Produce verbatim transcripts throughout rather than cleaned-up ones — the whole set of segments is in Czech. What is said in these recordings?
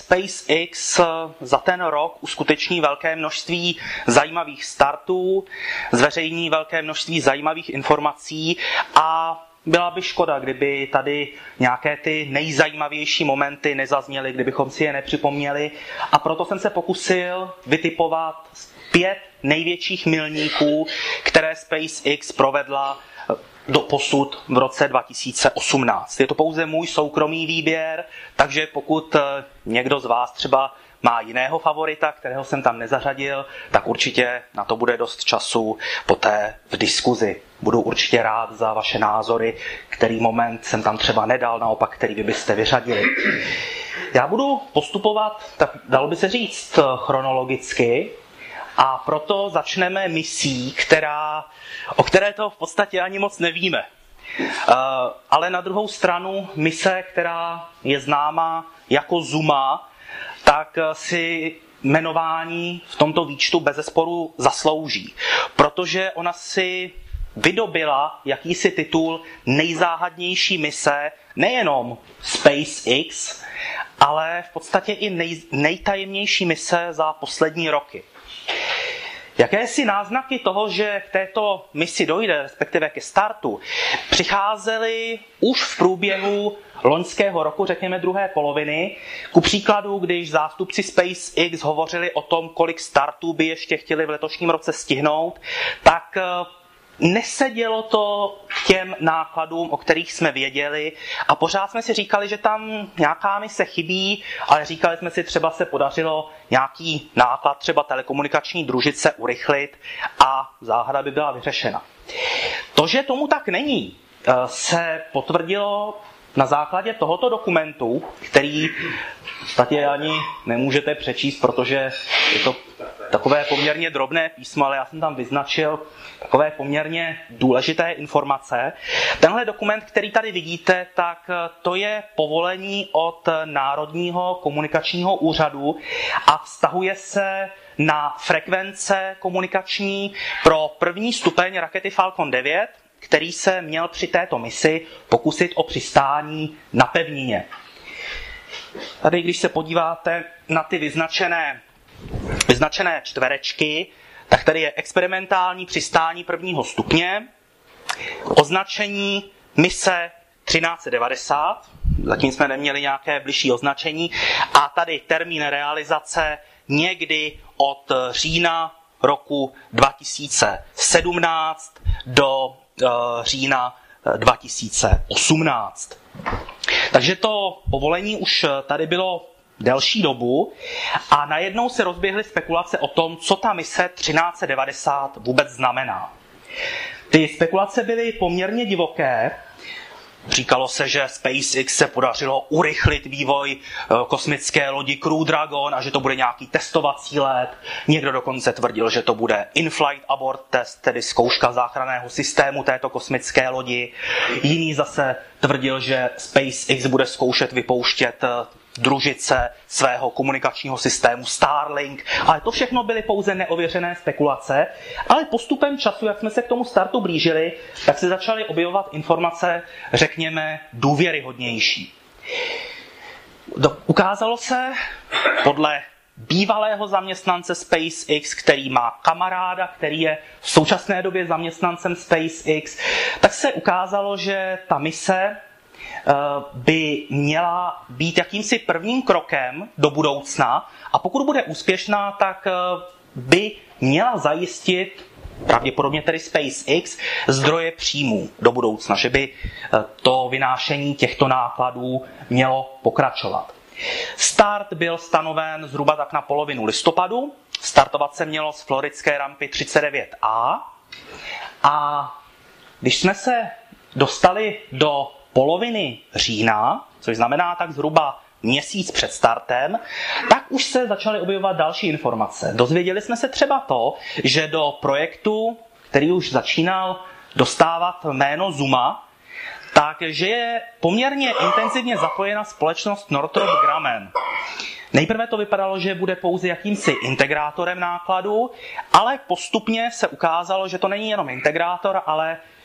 SpaceX za ten rok uskuteční velké množství zajímavých startů, zveřejní velké množství zajímavých informací a byla by škoda, kdyby tady nějaké ty nejzajímavější momenty nezazněly, kdybychom si je nepřipomněli. A proto jsem se pokusil vytipovat pět největších milníků, které SpaceX provedla do posud v roce dva tisíce osmnáct. Je to pouze můj soukromý výběr, takže pokud někdo z vás třeba má jiného favorita, kterého jsem tam nezařadil, tak určitě na to bude dost času poté v diskuzi. Budu určitě rád za vaše názory, který moment jsem tam třeba nedal, naopak, který vy byste vyřadili. Já budu postupovat, tak dalo by se říct, chronologicky, a proto začneme misí, která, o které to v podstatě ani moc nevíme. Ale na druhou stranu mise, která je známá jako Zuma, tak si jmenování v tomto výčtu bezesporu zaslouží. Protože ona si vydobila jakýsi titul nejzáhadnější mise nejenom SpaceX, ale v podstatě i nej, nejtajemnější mise za poslední roky. Jakési náznaky toho, že k této misi dojde, respektive ke startu, přicházely už v průběhu loňského roku, řekněme druhé poloviny. Ku příkladu, když zástupci SpaceX hovořili o tom, kolik startů by ještě chtěli v letošním roce stihnout, tak nesedělo to k těm nákladům, o kterých jsme věděli, a pořád jsme si říkali, že tam nějaká mise chybí, ale říkali jsme si, třeba se podařilo nějaký náklad, třeba telekomunikační družice urychlit a záhada by byla vyřešena. To, že tomu tak není, se potvrdilo na základě tohoto dokumentu, který v podstatě ani nemůžete přečíst, protože je to takové poměrně drobné písmo, ale já jsem tam vyznačil takové poměrně důležité informace. Tenhle dokument, který tady vidíte, tak to je povolení od Národního komunikačního úřadu a vztahuje se na frekvence komunikační pro první stupeň rakety Falcon devět, který se měl při této misi pokusit o přistání na pevnině. Tady, když se podíváte na ty vyznačené, vyznačené čtverečky, tak tady je experimentální přistání prvního stupně, označení mise třináct set devadesát, zatím jsme neměli nějaké bližší označení, a tady termín realizace někdy od října roku dva tisíce sedmnáct do října dva tisíce osmnáct. Takže to povolení už tady bylo delší dobu a najednou se rozběhly spekulace o tom, co ta mise třináct set devadesát vůbec znamená. Ty spekulace byly poměrně divoké. Říkalo se, že SpaceX se podařilo urychlit vývoj kosmické lodi Crew Dragon a že to bude nějaký testovací let. Někdo dokonce tvrdil, že to bude in-flight abort test, tedy zkouška záchranného systému této kosmické lodi. Jiný zase tvrdil, že SpaceX bude zkoušet vypouštět družice svého komunikačního systému Starlink, ale to všechno byly pouze neověřené spekulace, ale postupem času, jak jsme se k tomu startu blížili, tak se začaly objevovat informace, řekněme, důvěryhodnější. Ukázalo se podle bývalého zaměstnance SpaceX, který má kamaráda, který je v současné době zaměstnancem SpaceX, tak se ukázalo, že ta mise by měla být jakýmsi prvním krokem do budoucna a pokud bude úspěšná, tak by měla zajistit, pravděpodobně tedy SpaceX, zdroje příjmů do budoucna, že by to vynášení těchto nákladů mělo pokračovat. Start byl stanoven zhruba tak na polovinu listopadu, startovat se mělo z floridské rampy třicet devět A a když jsme se dostali do poloviny října, což znamená tak zhruba měsíc před startem, tak už se začaly objevovat další informace. Dozvěděli jsme se třeba to, že do projektu, který už začínal dostávat jméno Zuma, takže je poměrně intenzivně zapojena společnost Northrop Grumman. Nejprve to vypadalo, že bude pouze jakýmsi integrátorem nákladu, ale postupně se ukázalo, že to není jenom integrátor, ale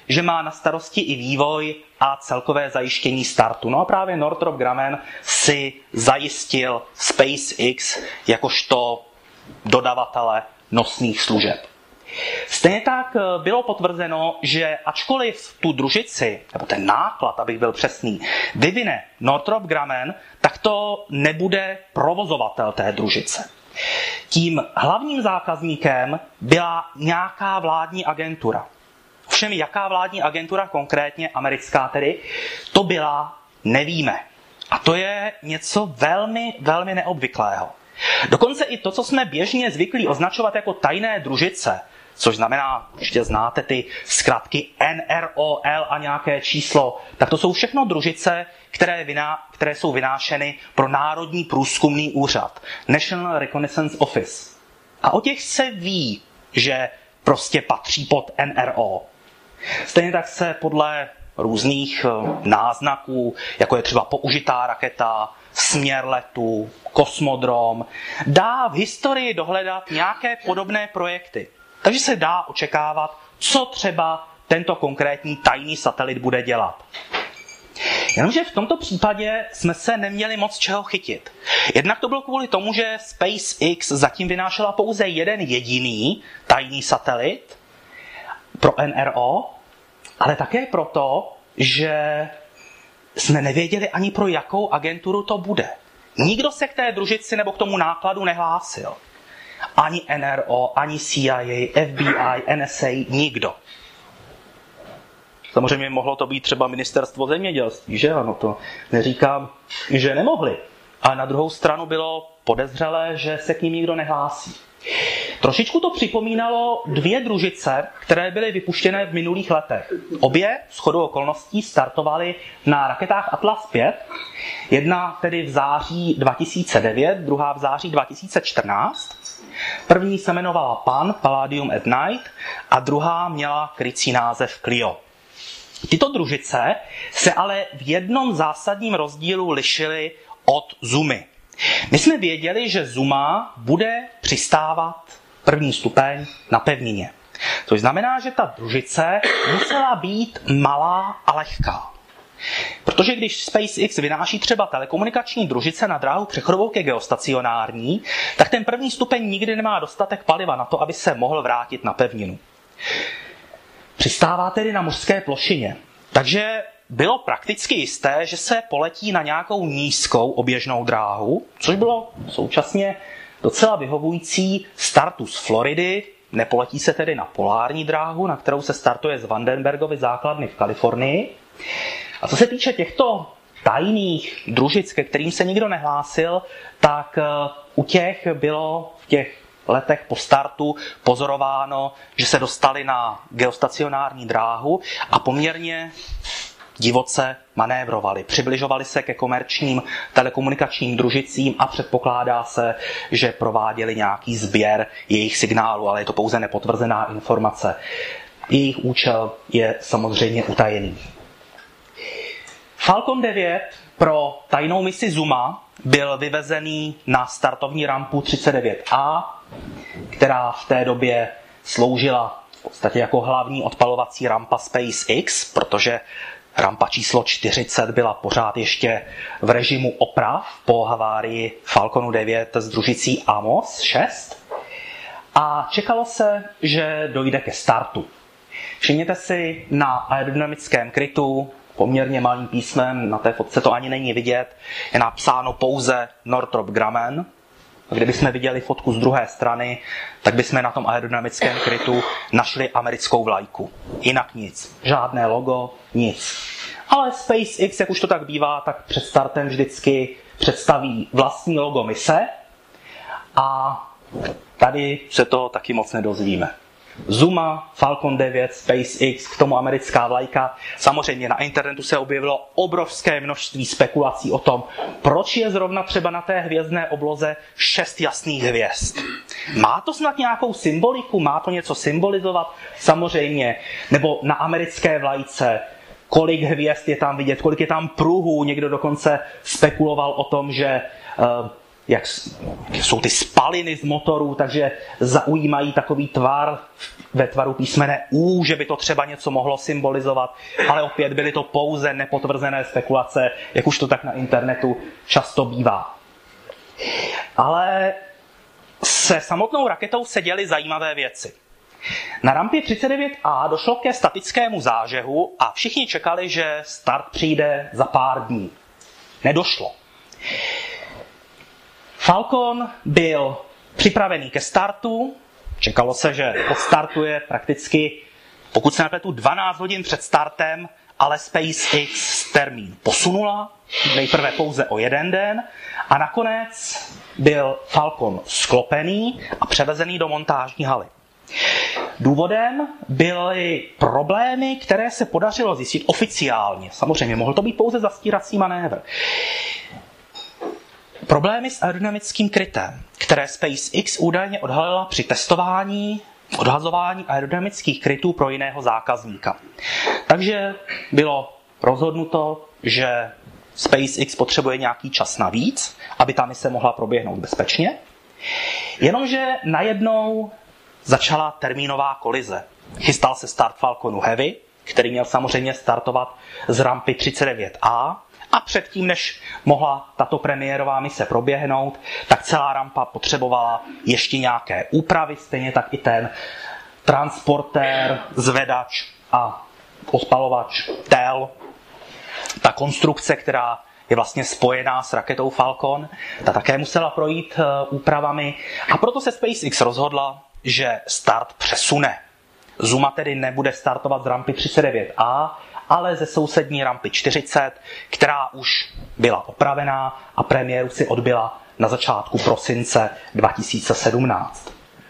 že má na starosti i vývoj a celkové zajištění startu. No a právě Northrop Grumman si zajistil SpaceX jakožto dodavatele nosných služeb. Stejně tak bylo potvrzeno, že ačkoliv tu družici, nebo ten náklad, abych byl přesný, vyvine Northrop Grumman, tak to nebude provozovatel té družice. Tím hlavním zákazníkem byla nějaká vládní agentura. Ovšem, jaká vládní agentura konkrétně, americká tedy, to byla, nevíme. A to je něco velmi, velmi neobvyklého. Dokonce i to, co jsme běžně zvyklí označovat jako tajné družice, což znamená, ještě znáte ty zkratky N R O L a nějaké číslo, tak to jsou všechno družice, které, vyná, které jsou vynášeny pro Národní průzkumný úřad, National Reconnaissance Office. A o těch se ví, že prostě patří pod N R O. Stejně tak se podle různých náznaků, jako je třeba použitá raketa, směr letu, kosmodrom, dá v historii dohledat nějaké podobné projekty. Takže se dá očekávat, co třeba tento konkrétní tajný satelit bude dělat. Jenomže v tomto případě jsme se neměli moc čeho chytit. Jednak to bylo kvůli tomu, že SpaceX zatím vynášela pouze jeden jediný tajný satelit pro N R O, ale také proto, že jsme nevěděli ani pro jakou agenturu to bude. Nikdo se k té družici nebo k tomu nákladu nehlásil. Ani N R O, ani C I A, F B I, N S A, nikdo. Samozřejmě mohlo to být třeba ministerstvo zemědělství, že ano, to neříkám, že nemohli. Ale na druhou stranu bylo podezřelé, že se k ním nikdo nehlásí. Trošičku to připomínalo dvě družice, které byly vypuštěné v minulých letech. Obě shodou okolností startovaly na raketách Atlas pět. Jedna tedy v září dva tisíce devět, druhá v září dva tisíce čtrnáct. První se jmenovala Pan, Palladium at Night, a druhá měla krycí název Clio. Tyto družice se ale v jednom zásadním rozdílu lišily od Zumy. My jsme věděli, že Zuma bude přistávat první stupeň na pevnině. Což znamená, že ta družice musela být malá a lehká. Protože když SpaceX vynáší třeba telekomunikační družice na dráhu přechodovou ke geostacionární, tak ten první stupeň nikdy nemá dostatek paliva na to, aby se mohl vrátit na pevninu. Přistává tedy na mořské plošině. Takže bylo prakticky jisté, že se poletí na nějakou nízkou oběžnou dráhu, což bylo současně docela vyhovující startu z Floridy. Nepoletí se tedy na polární dráhu, na kterou se startuje z Vandenbergovy základny v Kalifornii. A co se týče těchto tajných družic, ke kterým se nikdo nehlásil, tak u těch bylo v těch letech po startu pozorováno, že se dostali na geostacionární dráhu a poměrně divoce manévrovali. Přibližovali se ke komerčním telekomunikačním družicím a předpokládá se, že prováděli nějaký sběr jejich signálu, ale je to pouze nepotvrzená informace. Jejich účel je samozřejmě utajený. Falcon devět pro tajnou misi Zuma byl vyvezený na startovní rampu třicet devět A, která v té době sloužila v podstatě jako hlavní odpalovací rampa SpaceX, protože rampa číslo čtyřicet byla pořád ještě v režimu oprav po havárii Falconu devět s družicí Amos šest. A čekalo se, že dojde ke startu. Všimněte si na aerodynamickém krytu, poměrně malým písmem, na té fotce to ani není vidět, je napsáno pouze Northrop Grumman. A kdybychom viděli fotku z druhé strany, tak bychom na tom aerodynamickém krytu našli americkou vlajku. Jinak nic. Žádné logo, nic. Ale SpaceX, jak už to tak bývá, tak před startem vždycky představí vlastní logo mise a tady se toho taky moc nedozvíme. Zuma, Falcon devět, SpaceX, k tomu americká vlajka. Samozřejmě na internetu se objevilo obrovské množství spekulací o tom, proč je zrovna třeba na té hvězdné obloze šest jasných hvězd. Má to snad nějakou symboliku? Má to něco symbolizovat? Samozřejmě. Nebo na americké vlajce, kolik hvězd je tam vidět, kolik je tam pruhů. Někdo dokonce spekuloval o tom, že uh, jak jsou ty spaliny z motorů, takže zaujímají takový tvar ve tvaru písmene U, že by to třeba něco mohlo symbolizovat, ale opět byly to pouze nepotvrzené spekulace, jak už to tak na internetu často bývá. Ale se samotnou raketou se děly zajímavé věci. Na rampě třicet devět A došlo ke statickému zážehu a všichni čekali, že start přijde za pár dní. Nedošlo. Falcon byl připravený ke startu, čekalo se, že odstartuje prakticky, pokud se nepletu, dvanáct hodin před startem, ale SpaceX termín posunula, nejprve pouze o jeden den, a nakonec byl Falcon sklopený a převezený do montážní haly. Důvodem byly problémy, které se podařilo zjistit oficiálně. Samozřejmě, mohl to být pouze zastírací manévr. Problémy s aerodynamickým krytem, které SpaceX údajně odhalila při testování, odhazování aerodynamických krytů pro jiného zákazníka. Takže bylo rozhodnuto, že SpaceX potřebuje nějaký čas navíc, aby ta mise mohla proběhnout bezpečně. Jenomže najednou začala termínová kolize. Chystal se start Falconu Heavy, který měl samozřejmě startovat z rampy třicet devět A, a předtím, než mohla tato premiérová mise proběhnout, tak celá rampa potřebovala ještě nějaké úpravy, stejně tak i ten transportér, zvedač a odpalovač T E L. Ta konstrukce, která je vlastně spojená s raketou Falcon, ta také musela projít úpravami, a proto se SpaceX rozhodla, že start přesune. Zuma tedy nebude startovat z rampy třicet devět A, ale ze sousední rampy čtyřicet, která už byla opravená a premiéru si odbyla na začátku prosince dva tisíce sedmnáct.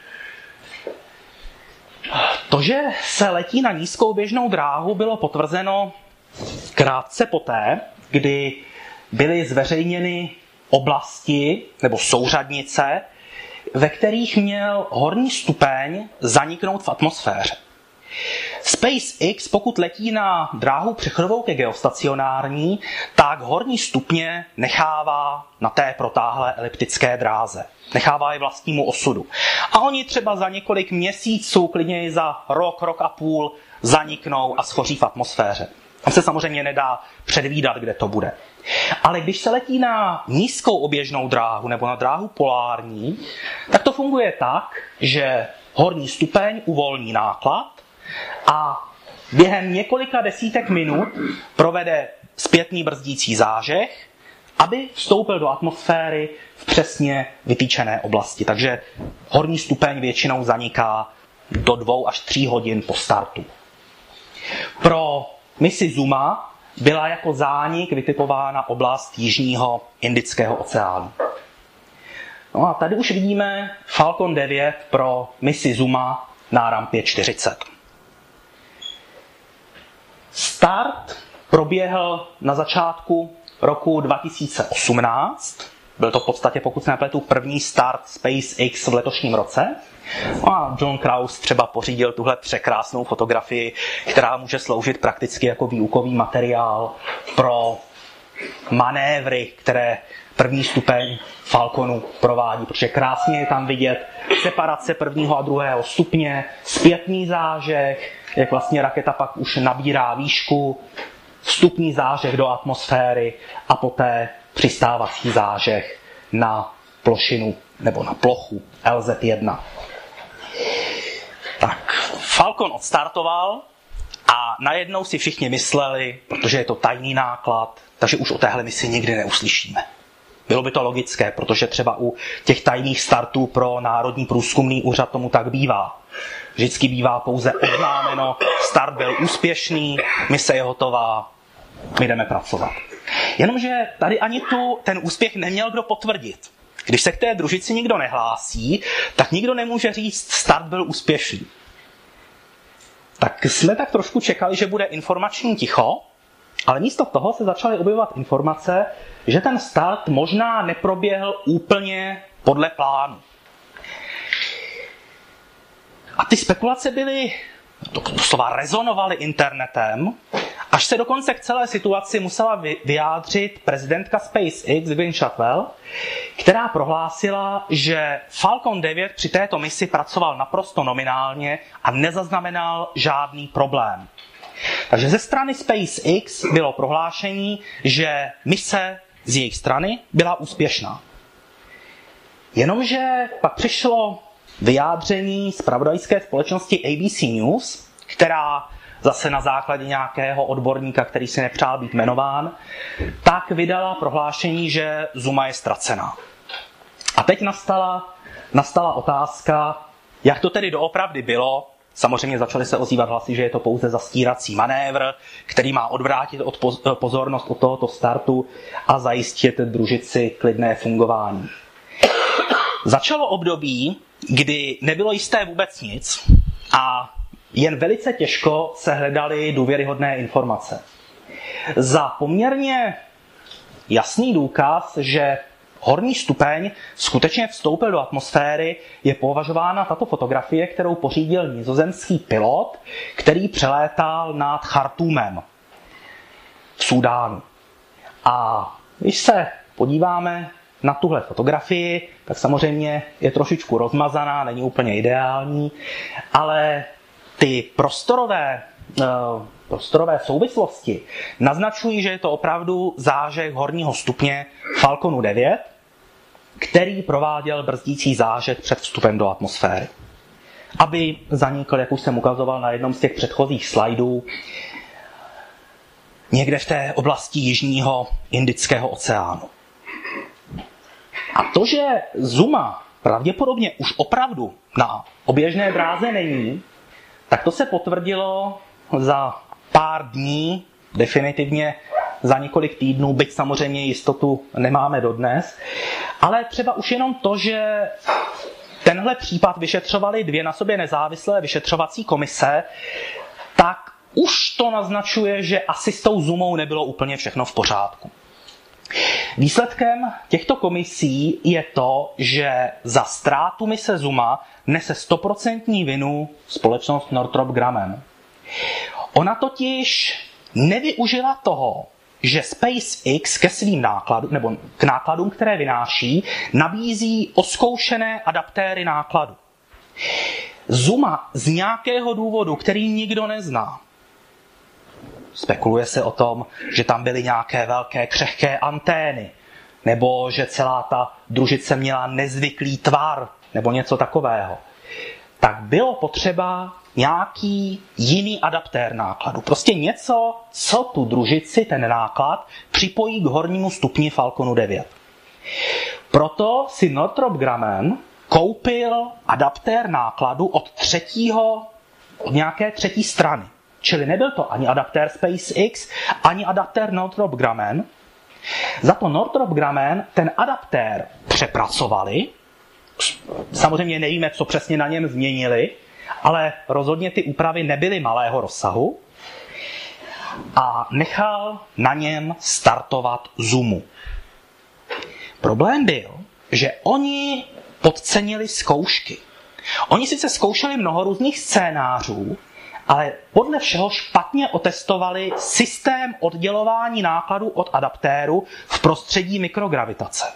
To, že se letí na nízkou běžnou dráhu, bylo potvrzeno krátce poté, kdy byly zveřejněny oblasti nebo souřadnice, ve kterých měl horní stupeň zaniknout v atmosféře. SpaceX, pokud letí na dráhu přechodovou ke geostacionární, tak horní stupně nechává na té protáhlé eliptické dráze. Nechává je vlastnímu osudu. A oni třeba za několik měsíců, klidně i za rok, rok a půl, zaniknou a schoří v atmosféře. Tam se samozřejmě nedá předvídat, kde to bude. Ale když se letí na nízkou oběžnou dráhu nebo na dráhu polární, tak to funguje tak, že horní stupeň uvolní náklad a během několika desítek minut provede zpětný brzdící zážeh, aby vstoupil do atmosféry v přesně vytýčené oblasti. Takže horní stupeň většinou zaniká do dvou až tří hodin po startu. Pro misi Zuma byla jako zánik vytipována oblast jižního Indického oceánu. No a tady už vidíme Falcon devět pro misi Zuma na rampě čtyřicet. Start proběhl na začátku roku dva tisíce osmnáct. Byl to v podstatě, pokud se nepletu, první start SpaceX v letošním roce. No a John Kraus třeba pořídil tuhle překrásnou fotografii, která může sloužit prakticky jako výukový materiál pro manévry, které první stupeň Falconu provádí, protože krásně je tam vidět separace prvního a druhého stupně, zpětný zážeh, jak vlastně raketa pak už nabírá výšku, vstupní zážeh do atmosféry a poté přistávací zážeh na plošinu nebo na plochu L Z jedna. Tak, Falcon odstartoval a najednou si všichni mysleli, protože je to tajný náklad, takže už o téhle misi nikdy neuslyšíme. Bylo by to logické, protože třeba u těch tajných startů pro Národní průzkumný úřad tomu tak bývá. Vždycky bývá pouze oznámeno, start byl úspěšný, mise je hotová, my jdeme pracovat. Jenomže tady ani tu ten úspěch neměl kdo potvrdit. Když se k té družici nikdo nehlásí, tak nikdo nemůže říct, start byl úspěšný. Tak jsme tak trošku čekali, že bude informační ticho, ale místo toho se začaly objevovat informace, že ten start možná neproběhl úplně podle plánu. A ty spekulace byly, doslova rezonovaly internetem, Až se dokonce k celé situaci musela vyjádřit prezidentka SpaceX Gwynne Shotwell, která prohlásila, že Falcon devět při této misi pracoval naprosto nominálně a nezaznamenal žádný problém. Takže ze strany SpaceX bylo prohlášení, že mise z jejich strany byla úspěšná. Jenomže pak přišlo vyjádření zpravodajské společnosti A B C News, která zase na základě nějakého odborníka, který si nepřál být jmenován, tak vydala prohlášení, že Zuma je ztracená. A teď nastala, nastala otázka, jak to tedy doopravdy bylo. Samozřejmě začaly se ozývat hlasy, že je to pouze zastírací manévr, který má odvrátit od pozornost od tohoto startu a zajistit družici klidné fungování. Začalo období, kdy nebylo jisté vůbec nic a jen velice těžko se hledaly důvěryhodné informace. Za poměrně jasný důkaz, že horní stupeň skutečně vstoupil do atmosféry, je považována tato fotografie, kterou pořídil nizozemský pilot, který přelétal nad Chartúmem v Súdánu. A když se podíváme na tuhle fotografii, tak samozřejmě je trošičku rozmazaná, není úplně ideální, ale ty prostorové, uh, prostorové souvislosti naznačují, že je to opravdu zážeh horního stupně Falconu devět, který prováděl brzdící zážeh před vstupem do atmosféry. Aby zanikl, jak už jsem ukazoval na jednom z těch předchozích slajdů, někde v té oblasti jižního Indického oceánu. A to, že Zuma pravděpodobně už opravdu na oběžné dráze není, tak to se potvrdilo za pár dní, definitivně za několik týdnů, byť samozřejmě jistotu nemáme dodnes. Ale třeba už jenom to, že tenhle případ vyšetřovaly dvě na sobě nezávislé vyšetřovací komise, tak už to naznačuje, že asi s tou Zumou nebylo úplně všechno v pořádku. Výsledkem těchto komisí je to, že za ztrátu mise Zuma nese stoprocentní vinu společnost Northrop Grumman. Ona totiž nevyužila toho, že SpaceX ke svým nákladům, nebo k nákladům, které vynáší, nabízí oskoušené adaptéry nákladu. Zuma z nějakého důvodu, který nikdo nezná, spekuluje se o tom, že tam byly nějaké velké křehké antény, nebo že celá ta družice měla nezvyklý tvar, nebo něco takového. Tak bylo potřeba nějaký jiný adaptér nákladu. Prostě něco, co tu družici, ten náklad, připojí k hornímu stupni Falconu devět. Proto si Northrop Grumman koupil adaptér nákladu od třetího, od nějaké třetí strany. Čili nebyl to ani adaptér SpaceX, ani adaptér Northrop Grumman. Za to Northrop Grumman ten adaptér přepracovali. Samozřejmě nevíme, co přesně na něm změnili, ale rozhodně ty úpravy nebyly malého rozsahu. A nechal na něm startovat Zumu. Problém byl, že oni podcenili zkoušky. Oni sice zkoušeli mnoho různých scénářů, ale podle všeho špatně otestovali systém oddělování nákladu od adaptéru v prostředí mikrogravitace.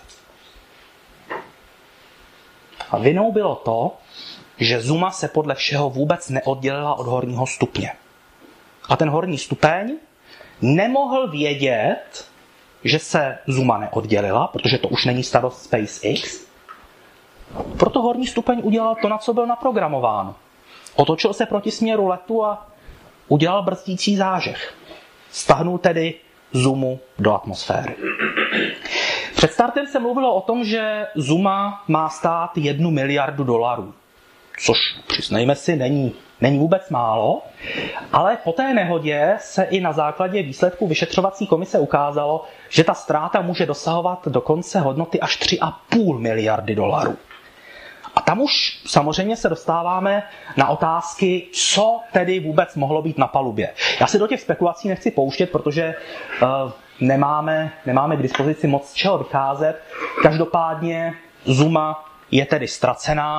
A vinou bylo to, že Zuma se podle všeho vůbec neoddělila od horního stupně. A ten horní stupeň nemohl vědět, že se Zuma neoddělila, protože to už není starost SpaceX. Proto horní stupeň udělal to, na co byl naprogramován. Otočil se proti směru letu a udělal brzdící zážeh. Stahnul tedy Zumu do atmosféry. Před startem se mluvilo o tom, že Zuma má stát jednu miliardu dolarů. Což, přiznejme si, není, není vůbec málo, ale po té nehodě se i na základě výsledků vyšetřovací komise ukázalo, že ta ztráta může dosahovat dokonce hodnoty až tři a půl miliardy dolarů. A tam už samozřejmě se dostáváme na otázky, co tedy vůbec mohlo být na palubě. Já se do těch spekulací nechci pouštět, protože uh, nemáme, nemáme k dispozici moc čeho vycházet. Každopádně Zuma je tedy ztracená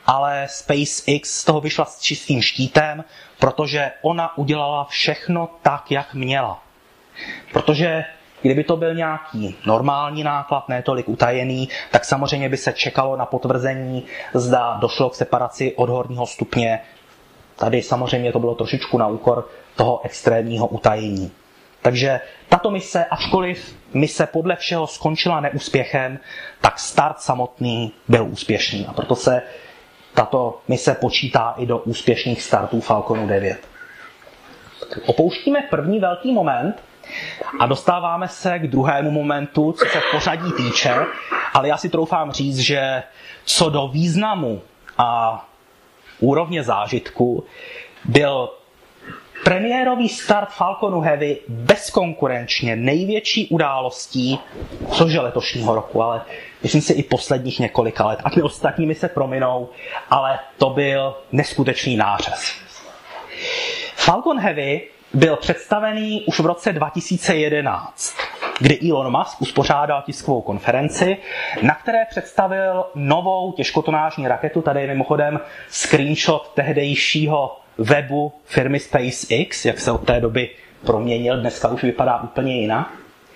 ale SpaceX z toho vyšla s čistým štítem, protože ona udělala všechno tak, jak měla. Protože kdyby to byl nějaký normální náklad, ne tolik utajený, tak samozřejmě by se čekalo na potvrzení, zda došlo k separaci od horního stupně. Tady samozřejmě to bylo trošičku na úkor toho extrémního utajení. Takže tato mise, ačkoliv mise podle všeho skončila neúspěchem, tak start samotný byl úspěšný. A proto se tato mise počítá i do úspěšných startů Falconu devět. Opouštíme první velký moment a dostáváme se k druhému momentu, co se pořadí týče, ale já si troufám říct, že co do významu a úrovně zážitku byl premiérový start Falconu Heavy bezkonkurenčně největší událostí, což je letošního roku, ale myslím si i posledních několika let. Ať mi ostatními se prominou, ale to byl neskutečný nářez. Falcon Heavy byl představený už v roce dva tisíce jedenáct, kdy Elon Musk uspořádal tiskovou konferenci, na které představil novou těžkotonážní raketu. Tady je mimochodem screenshot tehdejšího webu firmy SpaceX, jak se od té doby proměnil, dneska už vypadá úplně jinak.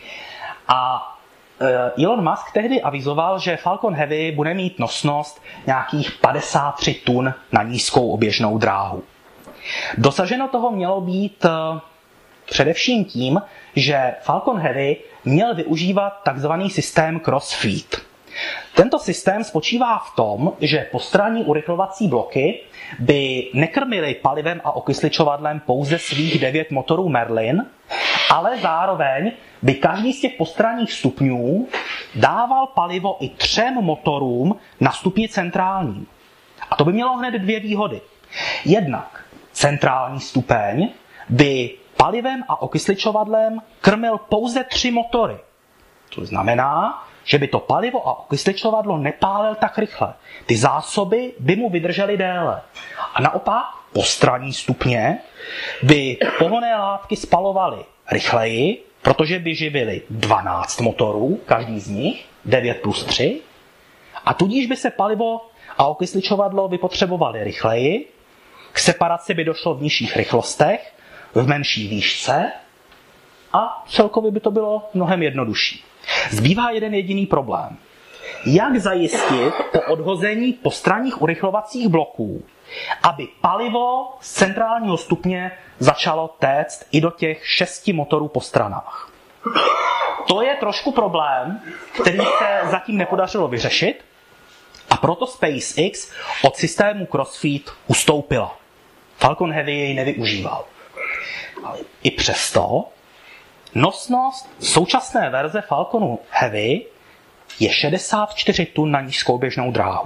A Elon Musk tehdy avizoval, že Falcon Heavy bude mít nosnost nějakých padesát tři tun na nízkou oběžnou dráhu. Dosaženo toho mělo být především tím, že Falcon Heavy měl využívat takzvaný systém crossfeed. Tento systém spočívá v tom, že postranní urychlovací bloky by nekrmily palivem a okysličovadlem pouze svých devět motorů Merlin, ale zároveň by každý z těch postranních stupňů dával palivo i třem motorům na stupni centrálním. A to by mělo hned dvě výhody. Jednak centrální stupeň by palivem a okysličovadlem krmil pouze tři motory. To znamená, že by to palivo a okysličovadlo nepálil tak rychle. Ty zásoby by mu vydržely déle. A naopak postranní stupně by pohonné látky spalovaly rychleji, protože by živily dvanáct motorů, každý z nich, devět plus tři, a tudíž by se palivo a okysličovadlo vypotřebovaly rychleji, k separaci by došlo v nižších rychlostech, v menší výšce a celkově by to bylo mnohem jednodušší. Zbývá jeden jediný problém. Jak zajistit po odhození postranních urychlovacích bloků, aby palivo z centrálního stupně začalo téct i do těch šesti motorů po stranách. To je trošku problém, který se zatím nepodařilo vyřešit, a proto SpaceX od systému crossfeed ustoupila. Falcon Heavy jej nevyužíval. Ale i přesto nosnost současné verze Falconu Heavy je šedesát čtyři tun na nízkou běžnou dráhu.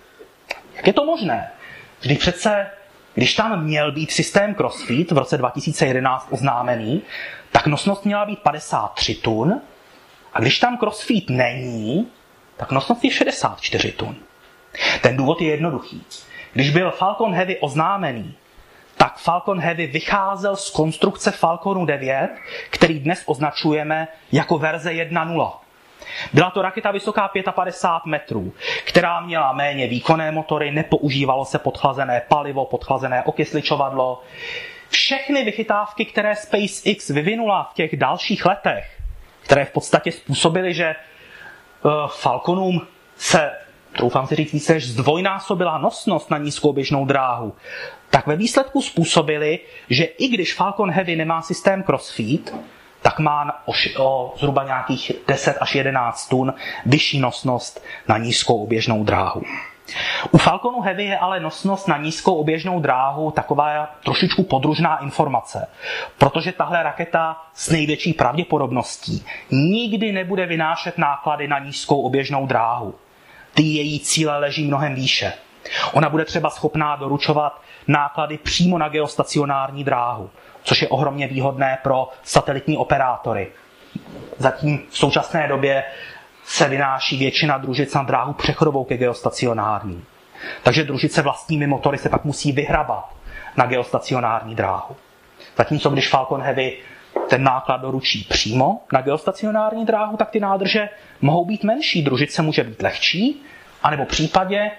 Jak je to možné? Vždyť přece, když tam měl být systém crossfeed v roce dva tisíce jedenáct oznámený, tak nosnost měla být padesát tři tun, a když tam crossfeed není, tak nosnost je šedesát čtyři tun. Ten důvod je jednoduchý. Když byl Falcon Heavy oznámený, tak Falcon Heavy vycházel z konstrukce Falconu devět, který dnes označujeme jako verze jedna tečka nula. Byla to raketa vysoká padesát pět metrů, která měla méně výkonné motory, nepoužívalo se podchlazené palivo, podchlazené okysličovadlo. Všechny vychytávky, které SpaceX vyvinula v těch dalších letech, které v podstatě způsobily, že Falconům se, troufám si říct, více než zdvojnásobila nosnost na nízkou běžnou dráhu, tak ve výsledku způsobili, že i když Falcon Heavy nemá systém crossfeed, tak má o, o zhruba nějakých deset až jedenáct tun vyšší nosnost na nízkou oběžnou dráhu. U Falconu Heavy je ale nosnost na nízkou oběžnou dráhu taková trošičku podružná informace, protože tahle raketa s největší pravděpodobností nikdy nebude vynášet náklady na nízkou oběžnou dráhu. Ty její cíle leží mnohem výše. Ona bude třeba schopná doručovat náklady přímo na geostacionární dráhu, což je ohromně výhodné pro satelitní operátory. Zatím v současné době se vynáší většina družic na dráhu přechodovou ke geostacionární. Takže družice vlastními motory se pak musí vyhrabat na geostacionární dráhu. Zatímco když Falcon Heavy ten náklad doručí přímo na geostacionární dráhu, tak ty nádrže mohou být menší. Družice může být lehčí, anebo v případě,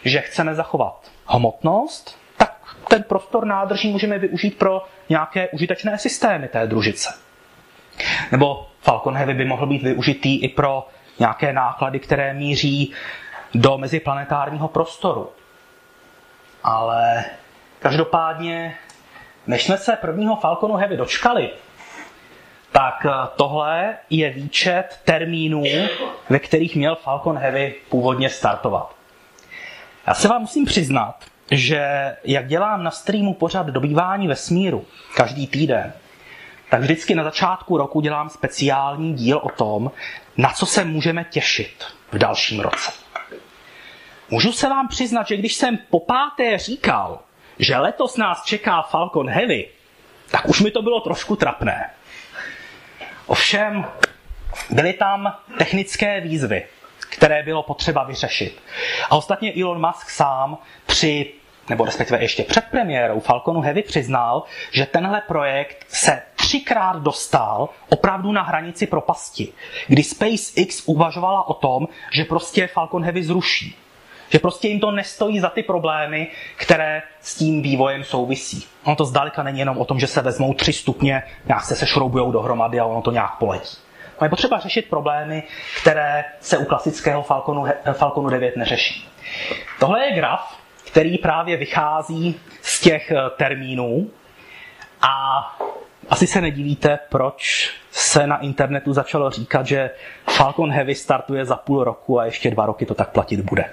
že chceme zachovat hmotnost, tak ten prostor nádrží můžeme využít pro nějaké užitečné systémy té družice. Nebo Falcon Heavy by mohl být využitý i pro nějaké náklady, které míří do meziplanetárního prostoru. Ale každopádně, než jsme se prvního Falconu Heavy dočkali, tak tohle je výčet termínů, ve kterých měl Falcon Heavy původně startovat. Já se vám musím přiznat, že jak dělám na streamu pořad Dobývání vesmíru každý týden, tak vždycky na začátku roku dělám speciální díl o tom, na co se můžeme těšit v dalším roce. Můžu se vám přiznat, že když jsem po páté říkal, že letos nás čeká Falcon Heavy, tak už mi to bylo trošku trapné. Ovšem, byly tam technické výzvy, které bylo potřeba vyřešit. A ostatně Elon Musk sám při, nebo respektive ještě před premiérou Falconu Heavy přiznal, že tenhle projekt se třikrát dostal opravdu na hranici propasti, kdy SpaceX uvažovala o tom, že prostě Falcon Heavy zruší. Že prostě jim to nestojí za ty problémy, které s tím vývojem souvisí. Ono to zdaleka není jenom o tom, že se vezmou tři stupně, nějak se sešroubujou dohromady a ono to nějak poletí. No je potřeba řešit problémy, které se u klasického Falconu, Falconu devět neřeší. Tohle je graf, který právě vychází z těch termínů a asi se nedivíte, proč se na internetu začalo říkat, že Falcon Heavy startuje za půl roku a ještě dva roky to tak platit bude.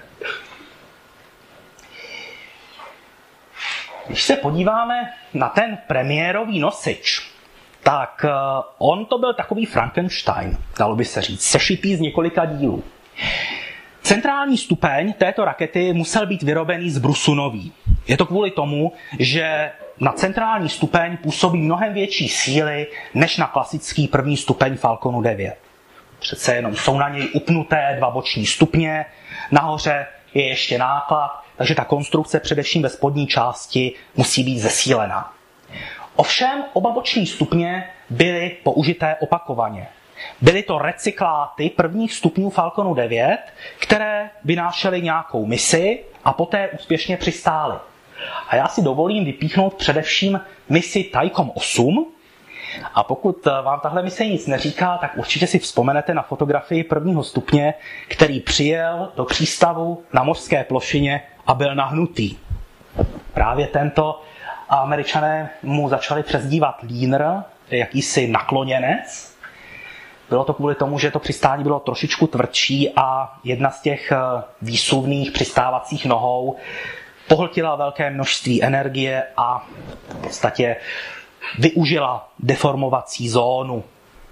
Když se podíváme na ten premiérový nosič, tak on to byl takový Frankenstein, dalo by se říct, sešitý z několika dílů. Centrální stupeň této rakety musel být vyrobený z brusu nový. Je to kvůli tomu, že na centrální stupeň působí mnohem větší síly než na klasický první stupeň Falconu devět. Přece jenom jsou na něj upnuté dva boční stupně, nahoře je ještě náklad, takže ta konstrukce především ve spodní části musí být zesílená. Ovšem oba boční stupně byly použité opakovaně. Byly to recykláty prvních stupňů Falconu devět, které vynášely nějakou misi a poté úspěšně přistály. A já si dovolím vypíchnout především misi Taicom osm. A pokud vám tahle mise nic neříká, tak určitě si vzpomenete na fotografii prvního stupně, který přijel do přístavu na mořské plošině a byl nahnutý. Právě tento Američané mu začali přezdívat lídr, jakýsi nakloněnec. Bylo to kvůli tomu, že to přistání bylo trošičku tvrdší a jedna z těch výsuvných přistávacích nohou pohltila velké množství energie a v podstatě využila deformovací zónu.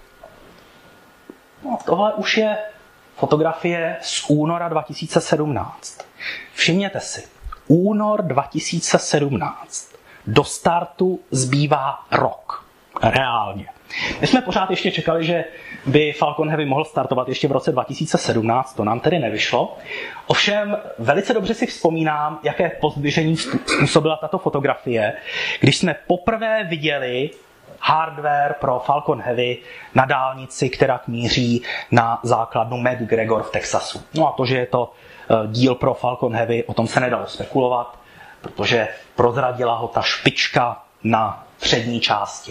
No, tohle už je fotografie z února dva tisíce sedmnáct. Všimněte si, únor dva tisíce sedmnáct. Do startu zbývá rok. Reálně. My jsme pořád ještě čekali, že by Falcon Heavy mohl startovat ještě v roce dva tisíce sedmnáct, to nám tedy nevyšlo. Ovšem velice dobře si vzpomínám, jaké pozdvižení způsobila tato fotografie, když jsme poprvé viděli hardware pro Falcon Heavy na dálnici, která míří na základnu McGregor v Texasu. No a to, že je to díl pro Falcon Heavy, o tom se nedalo spekulovat, protože prozradila ho ta špička na přední části.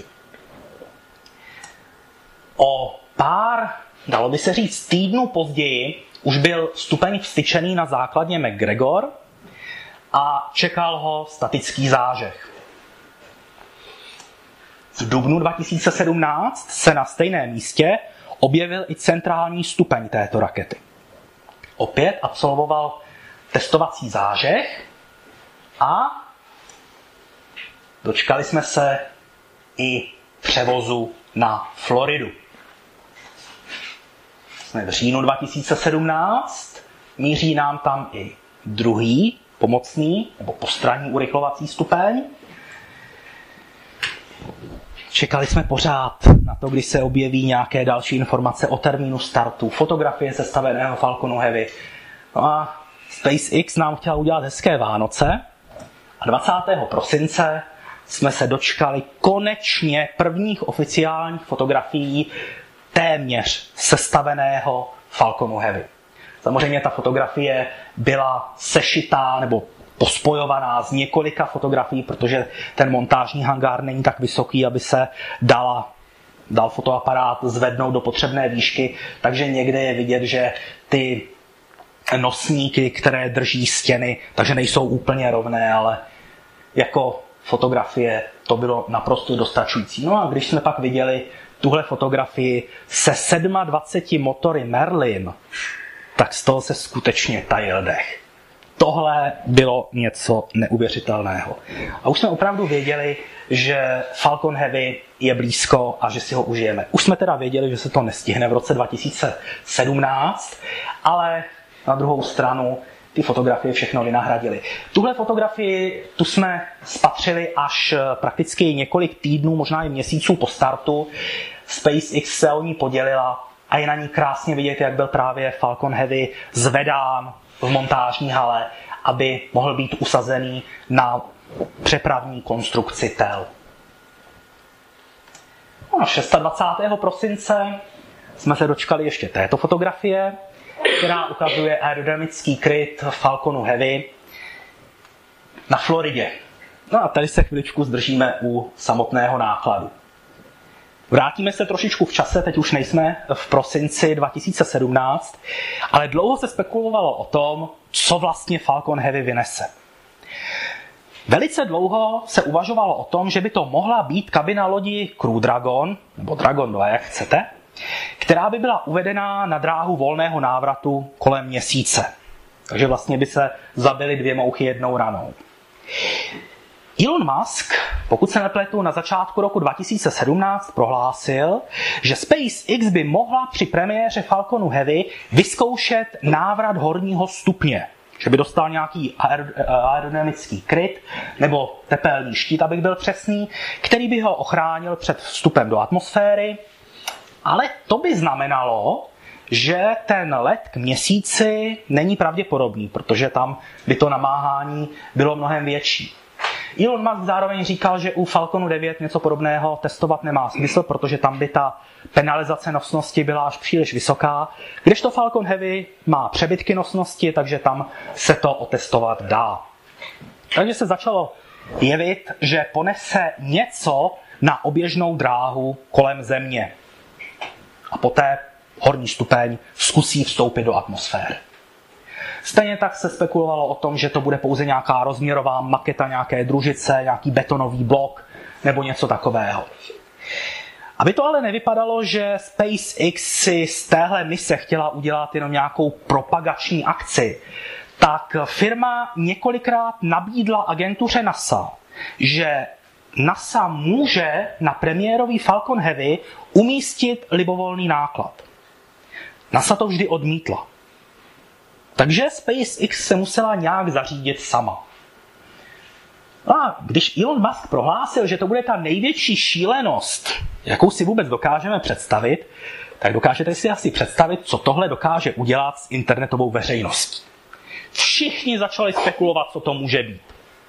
O pár, dalo by se říct, týdnů později už byl stupeň vstyčený na základně McGregor a čekal ho statický zážeh. V dubnu dva tisíce sedmnáct se na stejném místě objevil i centrální stupeň této rakety. Opět absolvoval testovací zážeh a dočkali jsme se i převozu na Floridu. Jsme v říjnu dva tisíce sedmnáct, míří nám tam i druhý pomocný nebo postranní urychlovací stupeň. Čekali jsme pořád na to, kdy se objeví nějaké další informace o termínu startu, fotografie sestaveného Falconu Heavy. No a SpaceX nám chtěla udělat hezké Vánoce a dvacátého prosince jsme se dočkali konečně prvních oficiálních fotografií téměř sestaveného Falconu Heavy. Samozřejmě ta fotografie byla sešitá nebo pospojovaná z několika fotografií, protože ten montážní hangár není tak vysoký, aby se dala, dal fotoaparát zvednout do potřebné výšky, takže někde je vidět, že ty nosníky, které drží stěny, takže nejsou úplně rovné, ale jako fotografie to bylo naprosto dostačující. No a když jsme pak viděli tuhle fotografii se dvaceti sedmi motory Merlin, tak z toho se skutečně tajil dech. Tohle bylo něco neuvěřitelného. A už jsme opravdu věděli, že Falcon Heavy je blízko a že si ho užijeme. Už jsme teda věděli, že se to nestihne v roce dva tisíce sedmnáct, ale na druhou stranu ty fotografie všechno vynahradily. Tuhle fotografii tu jsme spatřili až prakticky několik týdnů, možná i měsíců po startu. SpaceX se o ní podělila a je na ní krásně vidět, jak byl právě Falcon Heavy zvedán v montážní hale, aby mohl být usazený na přepravní konstrukci T E L. No a dvacátého šestého prosince jsme se dočkali ještě této fotografie, která ukazuje aerodynamický kryt Falconu Heavy na Floridě. No a tady se chviličku zdržíme u samotného nákladu. Vrátíme se trošičku v čase, teď už nejsme v prosinci dva tisíce sedmnáct, ale dlouho se spekulovalo o tom, co vlastně Falcon Heavy vynese. Velice dlouho se uvažovalo o tom, že by to mohla být kabina lodi Crew Dragon, nebo Dragon dva, jak chcete, která by byla uvedená na dráhu volného návratu kolem měsíce. Takže vlastně by se zabily dvě mouchy jednou ranou. Elon Musk, pokud se nepletu, na začátku roku dva tisíce sedmnáct prohlásil, že SpaceX by mohla při premiéře Falconu Heavy vyzkoušet návrat horního stupně. Že by dostal nějaký aerodynamický kryt, nebo tepelný štít, abych byl přesný, který by ho ochránil před vstupem do atmosféry. Ale to by znamenalo, že ten let k měsíci není pravděpodobný, protože tam by to namáhání bylo mnohem větší. Elon Musk zároveň říkal, že u Falconu devět něco podobného testovat nemá smysl, protože tam by ta penalizace nosnosti byla až příliš vysoká, kdežto Falcon Heavy má přebytky nosnosti, takže tam se to otestovat dá. Takže se začalo jevit, že ponese něco na oběžnou dráhu kolem Země. A poté horní stupeň zkusí vstoupit do atmosféry. Stejně tak se spekulovalo o tom, že to bude pouze nějaká rozměrová maketa, nějaké družice, nějaký betonový blok nebo něco takového. Aby to ale nevypadalo, že SpaceX si z téhle mise chtěla udělat jenom nějakou propagační akci, tak firma několikrát nabídla agentuře NASA, že NASA může na premiérový Falcon Heavy umístit libovolný náklad. NASA to vždy odmítla. Takže SpaceX se musela nějak zařídit sama. A když Elon Musk prohlásil, že to bude ta největší šílenost, jakou si vůbec dokážeme představit, tak dokážete si asi představit, co tohle dokáže udělat s internetovou veřejností. Všichni začali spekulovat, co to může být.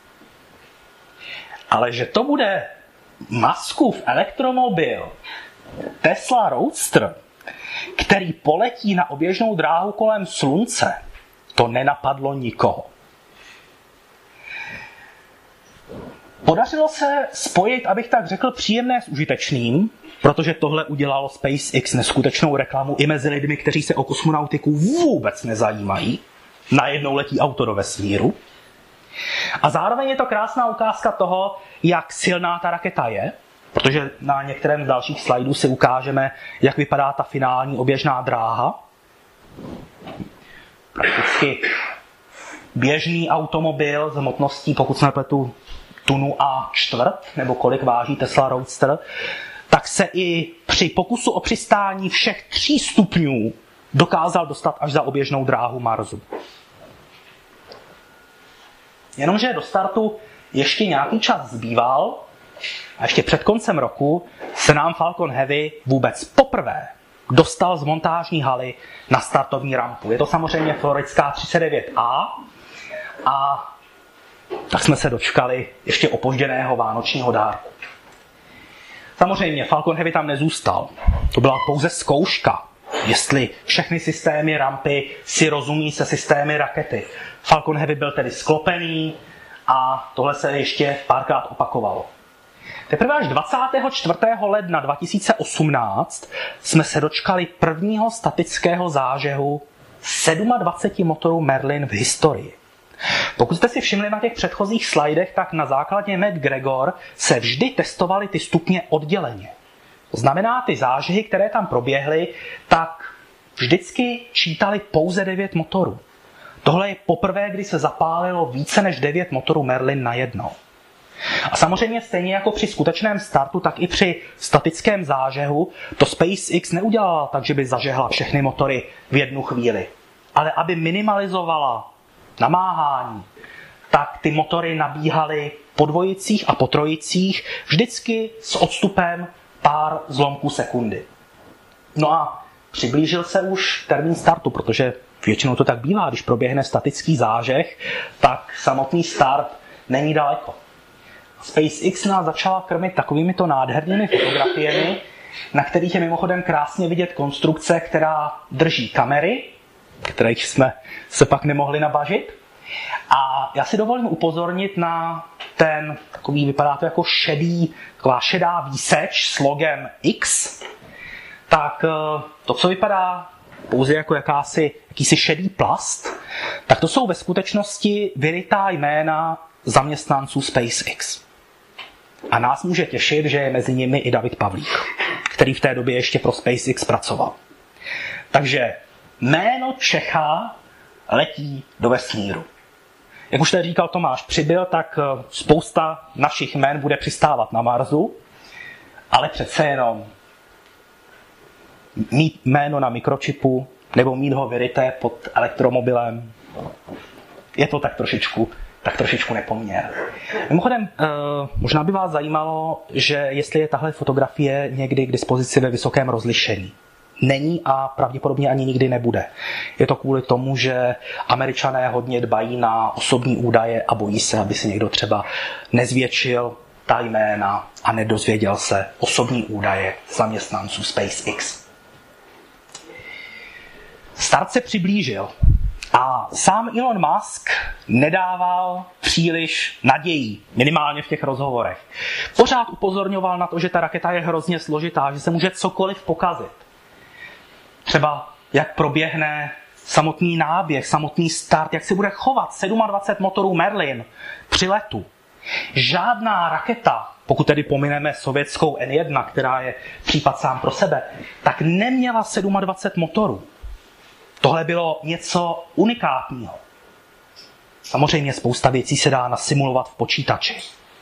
Ale že to bude Muskův elektromobil Tesla Roadster, který poletí na oběžnou dráhu kolem Slunce, to nenapadlo nikoho. Podařilo se spojit, abych tak řekl, příjemné s užitečným, protože tohle udělalo SpaceX neskutečnou reklamu i mezi lidmi, kteří se o kosmonautiku vůbec nezajímají. Najednou letí auto do vesmíru. A zároveň je to krásná ukázka toho, jak silná ta raketa je, protože na některém z dalších slajdů si ukážeme, jak vypadá ta finální oběžná dráha. Prakticky běžný automobil s hmotností, pokud se nepletu, tunu a čtvrt, nebo kolik váží Tesla Roadster, tak se i při pokusu o přistání všech tří stupňů dokázal dostat až za oběžnou dráhu Marsu. Jenomže do startu ještě nějaký čas zbýval a ještě před koncem roku se nám Falcon Heavy vůbec poprvé dostal z montážní haly na startovní rampu. Je to samozřejmě floridská třicet devět A a tak jsme se dočkali ještě opožděného vánočního dárku. Samozřejmě Falcon Heavy tam nezůstal. To byla pouze zkouška. jestli všechny systémy rampy si rozumí se systémy rakety. Falcon Heavy byl tedy sklopený a tohle se ještě párkrát opakovalo. Teprve až dvacátého čtvrtého ledna dva tisíce osmnáct jsme se dočkali prvního statického zážehu dvacet sedm motorů Merlin v historii. Pokud jste si všimli na těch předchozích slajdech, tak na základě MacGregor se vždy testovaly ty stupně odděleně. To znamená, ty zážehy, které tam proběhly, tak vždycky čítali pouze devět motorů. Tohle je poprvé, kdy se zapálilo více než devět motorů Merlin najednou. A samozřejmě stejně jako při skutečném startu, tak i při statickém zážehu to SpaceX neudělala tak, že by zažehla všechny motory v jednu chvíli. Ale aby minimalizovala namáhání, tak ty motory nabíhaly po dvojicích a po trojicích vždycky s odstupem pár zlomků sekundy. No a přiblížil se už termín startu, protože většinou to tak bývá, když proběhne statický zážeh, tak samotný start není daleko. SpaceX nás začala krmit takovými to nádhernými fotografiemi, na kterých je mimochodem krásně vidět konstrukce, která drží kamery, kterých jsme se pak nemohli nabažit. A já si dovolím upozornit na ten, takový vypadá to jako šedý, taková šedá výseč s logem X. Tak to, co vypadá pouze jako jakási, jakýsi šedý plast, tak to jsou ve skutečnosti vyrytá jména zaměstnanců SpaceX. A nás může těšit, že je mezi nimi i David Pavlík, který v té době ještě pro SpaceX pracoval. Takže jméno Čecha letí do vesmíru. Jak už tady říkal Tomáš Přibyl, tak spousta našich jmén bude přistávat na Marsu, ale přece jenom mít jméno na mikročipu nebo mít ho vyryté pod elektromobilem, je to tak trošičku, tak trošičku nepoměr. Mimochodem, možná by vás zajímalo, že jestli je tahle fotografie někdy k dispozici ve vysokém rozlišení. Není a pravděpodobně ani nikdy nebude. Je to kvůli tomu, že Američané hodně dbají na osobní údaje a bojí se, aby si někdo třeba nezvětšil ta jména a nedozvěděl se osobní údaje zaměstnanců SpaceX. Start se přiblížil a sám Elon Musk nedával příliš nadějí, minimálně v těch rozhovorech. Pořád upozorňoval na to, že ta raketa je hrozně složitá, že se může cokoliv pokazit. Třeba jak proběhne samotný náběh, samotný start, jak se bude chovat dvacet sedm motorů Merlin při letu. Žádná raketa, pokud tedy pomineme sovětskou N jedna, která je případ sám pro sebe, tak neměla dvacet sedm motorů. Tohle bylo něco unikátního. Samozřejmě spousta věcí se dá nasimulovat v počítači.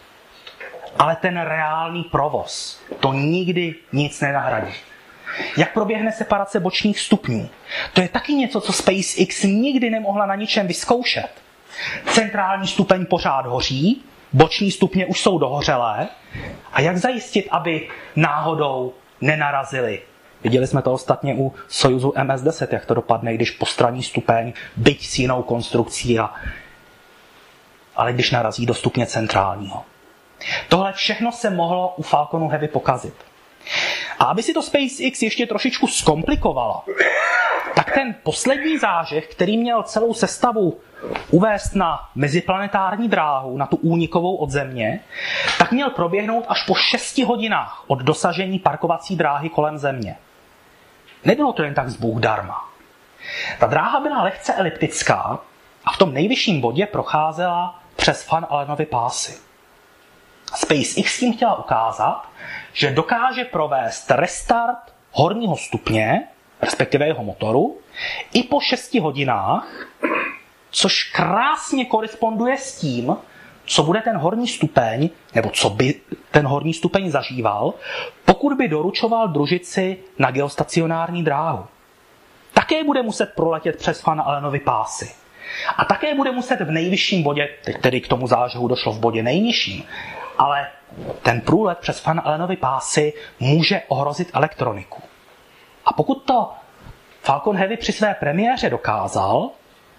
Ale ten reálný provoz, to nikdy nic nenahradí. Jak proběhne separace bočních stupňů? To je taky něco, co SpaceX nikdy nemohla na ničem vyzkoušet. Centrální stupeň pořád hoří, boční stupně už jsou dohořelé. A jak zajistit, aby náhodou nenarazily? Viděli jsme to ostatně u Sojuzu M S deset, jak to dopadne, když postranní stupeň, byť s jinou konstrukcí, a... ale když narazí do stupně centrálního. Tohle všechno se mohlo u Falconu Heavy pokazit. A aby si to SpaceX ještě trošičku zkomplikovala, tak ten poslední zážeh, který měl celou sestavu uvést na meziplanetární dráhu, na tu únikovou od Země, tak měl proběhnout až po šesti hodinách od dosažení parkovací dráhy kolem Země. Nebylo to jen tak z Bůh darma. Ta dráha byla lehce eliptická a v tom nejvyšším bodě procházela přes Van Allenovy pásy. SpaceX tím chtěla ukázat, že dokáže provést restart horního stupně, respektive jeho motoru, i po šesti hodinách, což krásně koresponduje s tím, co bude ten horní stupeň, nebo co by ten horní stupeň zažíval, pokud by doručoval družici na geostacionární dráhu. Také bude muset proletět přes Van Allenovy pásy. A také bude muset v nejvyšším bodě, teď tedy k tomu zážehu došlo v bodě nejnižším, ale ten průlet přes Van Allenovy pásy může ohrozit elektroniku. A pokud to Falcon Heavy při své premiéře dokázal,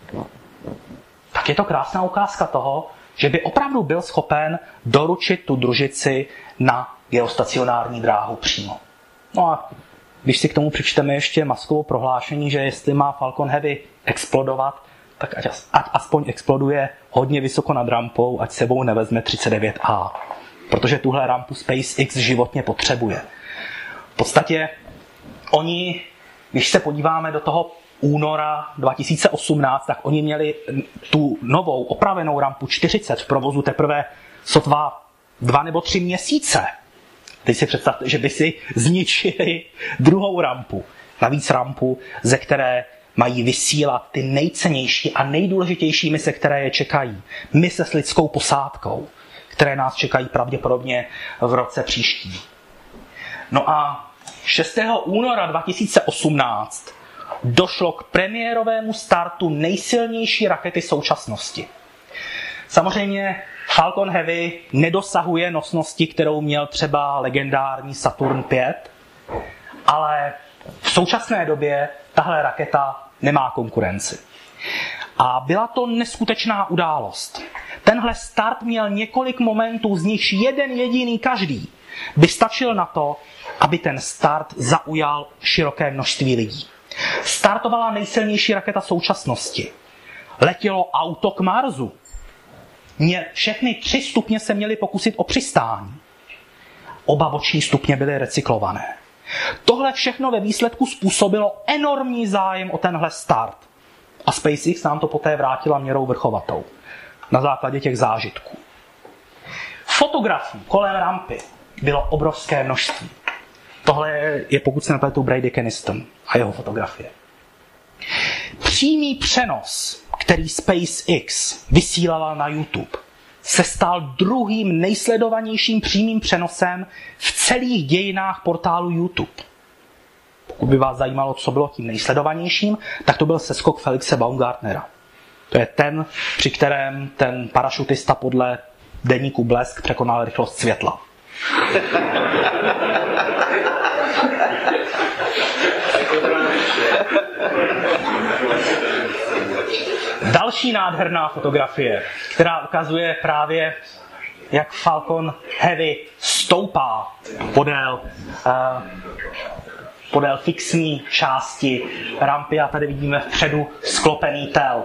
tak je to krásná ukázka toho, že by opravdu byl schopen doručit tu družici na geostacionární dráhu přímo. No a když si k tomu přečteme ještě Muskovo prohlášení, že jestli má Falcon Heavy explodovat, tak ať, ať aspoň exploduje hodně vysoko nad rampou, ať sebou nevezme třicet devět A. Protože tuhle rampu SpaceX životně potřebuje. V podstatě oni, když se podíváme do toho února dva tisíce osmnáct, tak oni měli tu novou opravenou rampu čtyřicet v provozu teprve sotva dva nebo tři měsíce. Teď si představte, že by si zničili druhou rampu. Navíc rampu, ze které mají vysílat ty nejcennější a nejdůležitější mise, které je čekají. Mise s lidskou posádkou, které nás čekají pravděpodobně v roce příští. No a šestého února dva tisíce osmnáct došlo k premiérovému startu nejsilnější rakety současnosti. Samozřejmě Falcon Heavy nedosahuje nosnosti, kterou měl třeba legendární Saturn pět, ale v současné době tahle raketa nemá konkurenci. A byla to neskutečná událost. Tenhle start měl několik momentů, z nichž jeden jediný každý by stačil na to, aby ten start zaujal široké množství lidí. Startovala nejsilnější raketa současnosti. Letělo auto k Marsu. Mě, všechny tři stupně se měly pokusit o přistání. Oba boční stupně byly recyklované. Tohle všechno ve výsledku způsobilo enormní zájem o tenhle start. A SpaceX nám to poté vrátila měrou vrchovatou. Na základě těch zážitků. Fotografií kolem rampy bylo obrovské množství. Tohle je, pokud se nepletu, Brady Kenniston a jeho fotografie. Přímý přenos, který SpaceX vysílala na YouTube, se stal druhým nejsledovanějším přímým přenosem v celých dějinách portálu YouTube. Pokud by vás zajímalo, co bylo tím nejsledovanějším, tak to byl seskok Felixe Baumgartnera. To je ten, při kterém ten parašutista podle deníku Blesk překonal rychlost světla. Další nádherná fotografie, která ukazuje právě, jak Falcon Heavy stoupá podél, uh, podél fixní části rampy a tady vidíme vpředu sklopený tel.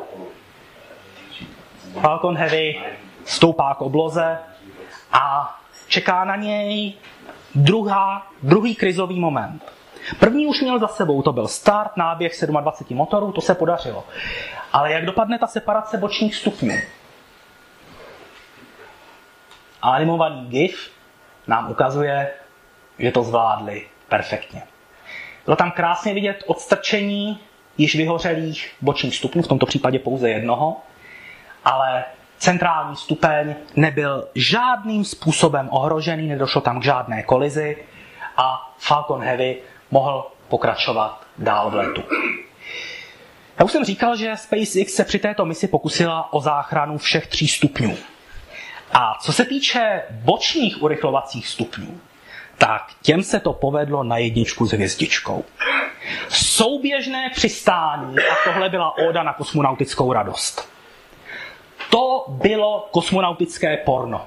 Falcon Heavy stoupá k obloze a čeká na něj druhá, druhý krizový moment. První už měl za sebou, to byl start, náběh dvacet sedm motorů, to se podařilo. Ale jak dopadne ta separace bočních stupňů? Animovaný GIF nám ukazuje, že to zvládli perfektně. Bylo tam krásně vidět odstrčení již vyhořelých bočních stupňů, v tomto případě pouze jednoho, ale centrální stupeň nebyl žádným způsobem ohrožený, nedošlo tam k žádné kolizi a Falcon Heavy mohl pokračovat dál v letu. Já už jsem říkal, že SpaceX se při této misi pokusila o záchranu všech tří stupňů. A co se týče bočních urychlovacích stupňů, tak těm se to povedlo na jedničku s hvězdičkou. Souběžné přistání, a tohle byla óda na kosmonautickou radost. To bylo kosmonautické porno.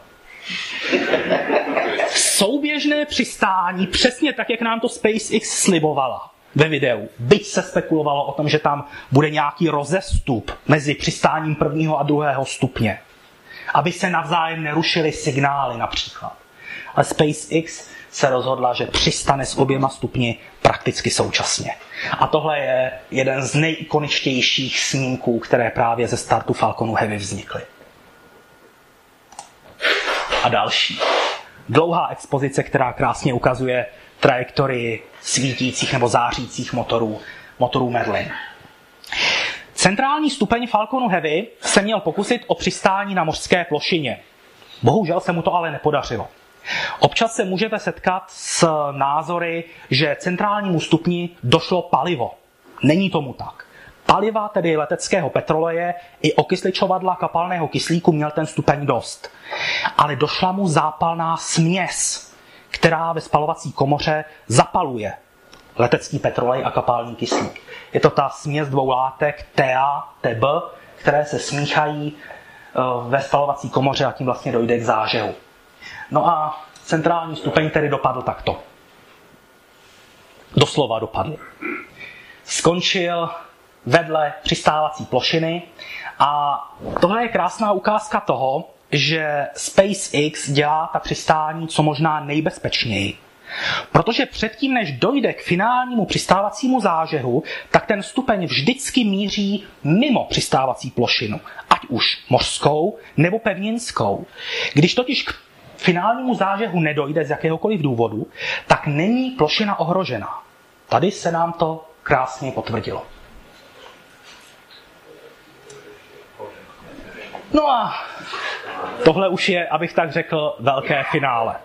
Souběžné přistání, přesně tak, jak nám to SpaceX slibovala ve videu. Byť se spekulovalo o tom, že tam bude nějaký rozestup mezi přistáním prvního a druhého stupně. Aby se navzájem nerušily signály například. Ale SpaceX se rozhodla, že přistane s oběma stupni prakticky současně. A tohle je jeden z nejikoničtějších snímků, které právě ze startu Falconu Heavy vznikly. A další. Dlouhá expozice, která krásně ukazuje trajektorii svítících nebo zářících motorů, motorů Merlin. Centrální stupeň Falconu Heavy se měl pokusit o přistání na mořské plošině. Bohužel se mu to ale nepodařilo. Občas se můžete setkat s názory, že centrálnímu stupni došlo palivo. Není tomu tak. Paliva, tedy leteckého petroleje, i okysličovadla kapalného kyslíku měl ten stupeň dost. Ale došla mu zápalná směs, která ve spalovací komoře zapaluje letecký petrolej a kapalný kyslík. Je to ta směs dvou látek T A, T B, které se smíchají ve spalovací komoře a tím vlastně dojde k zážehu. No a centrální stupeň tedy dopadl takto. doslova dopadl. Skončil vedle přistávací plošiny a tohle je krásná ukázka toho, že SpaceX dělá ta přistání co možná nejbezpečněji. Protože předtím, než dojde k finálnímu přistávacímu zážehu, tak ten stupeň vždycky míří mimo přistávací plošinu, ať už mořskou nebo pevninskou. Když totiž k finálnímu zážehu nedojde z jakéhokoliv důvodu, tak není plošina ohrožena. Tady se nám to krásně potvrdilo. No a tohle už je, abych tak řekl, velké finále.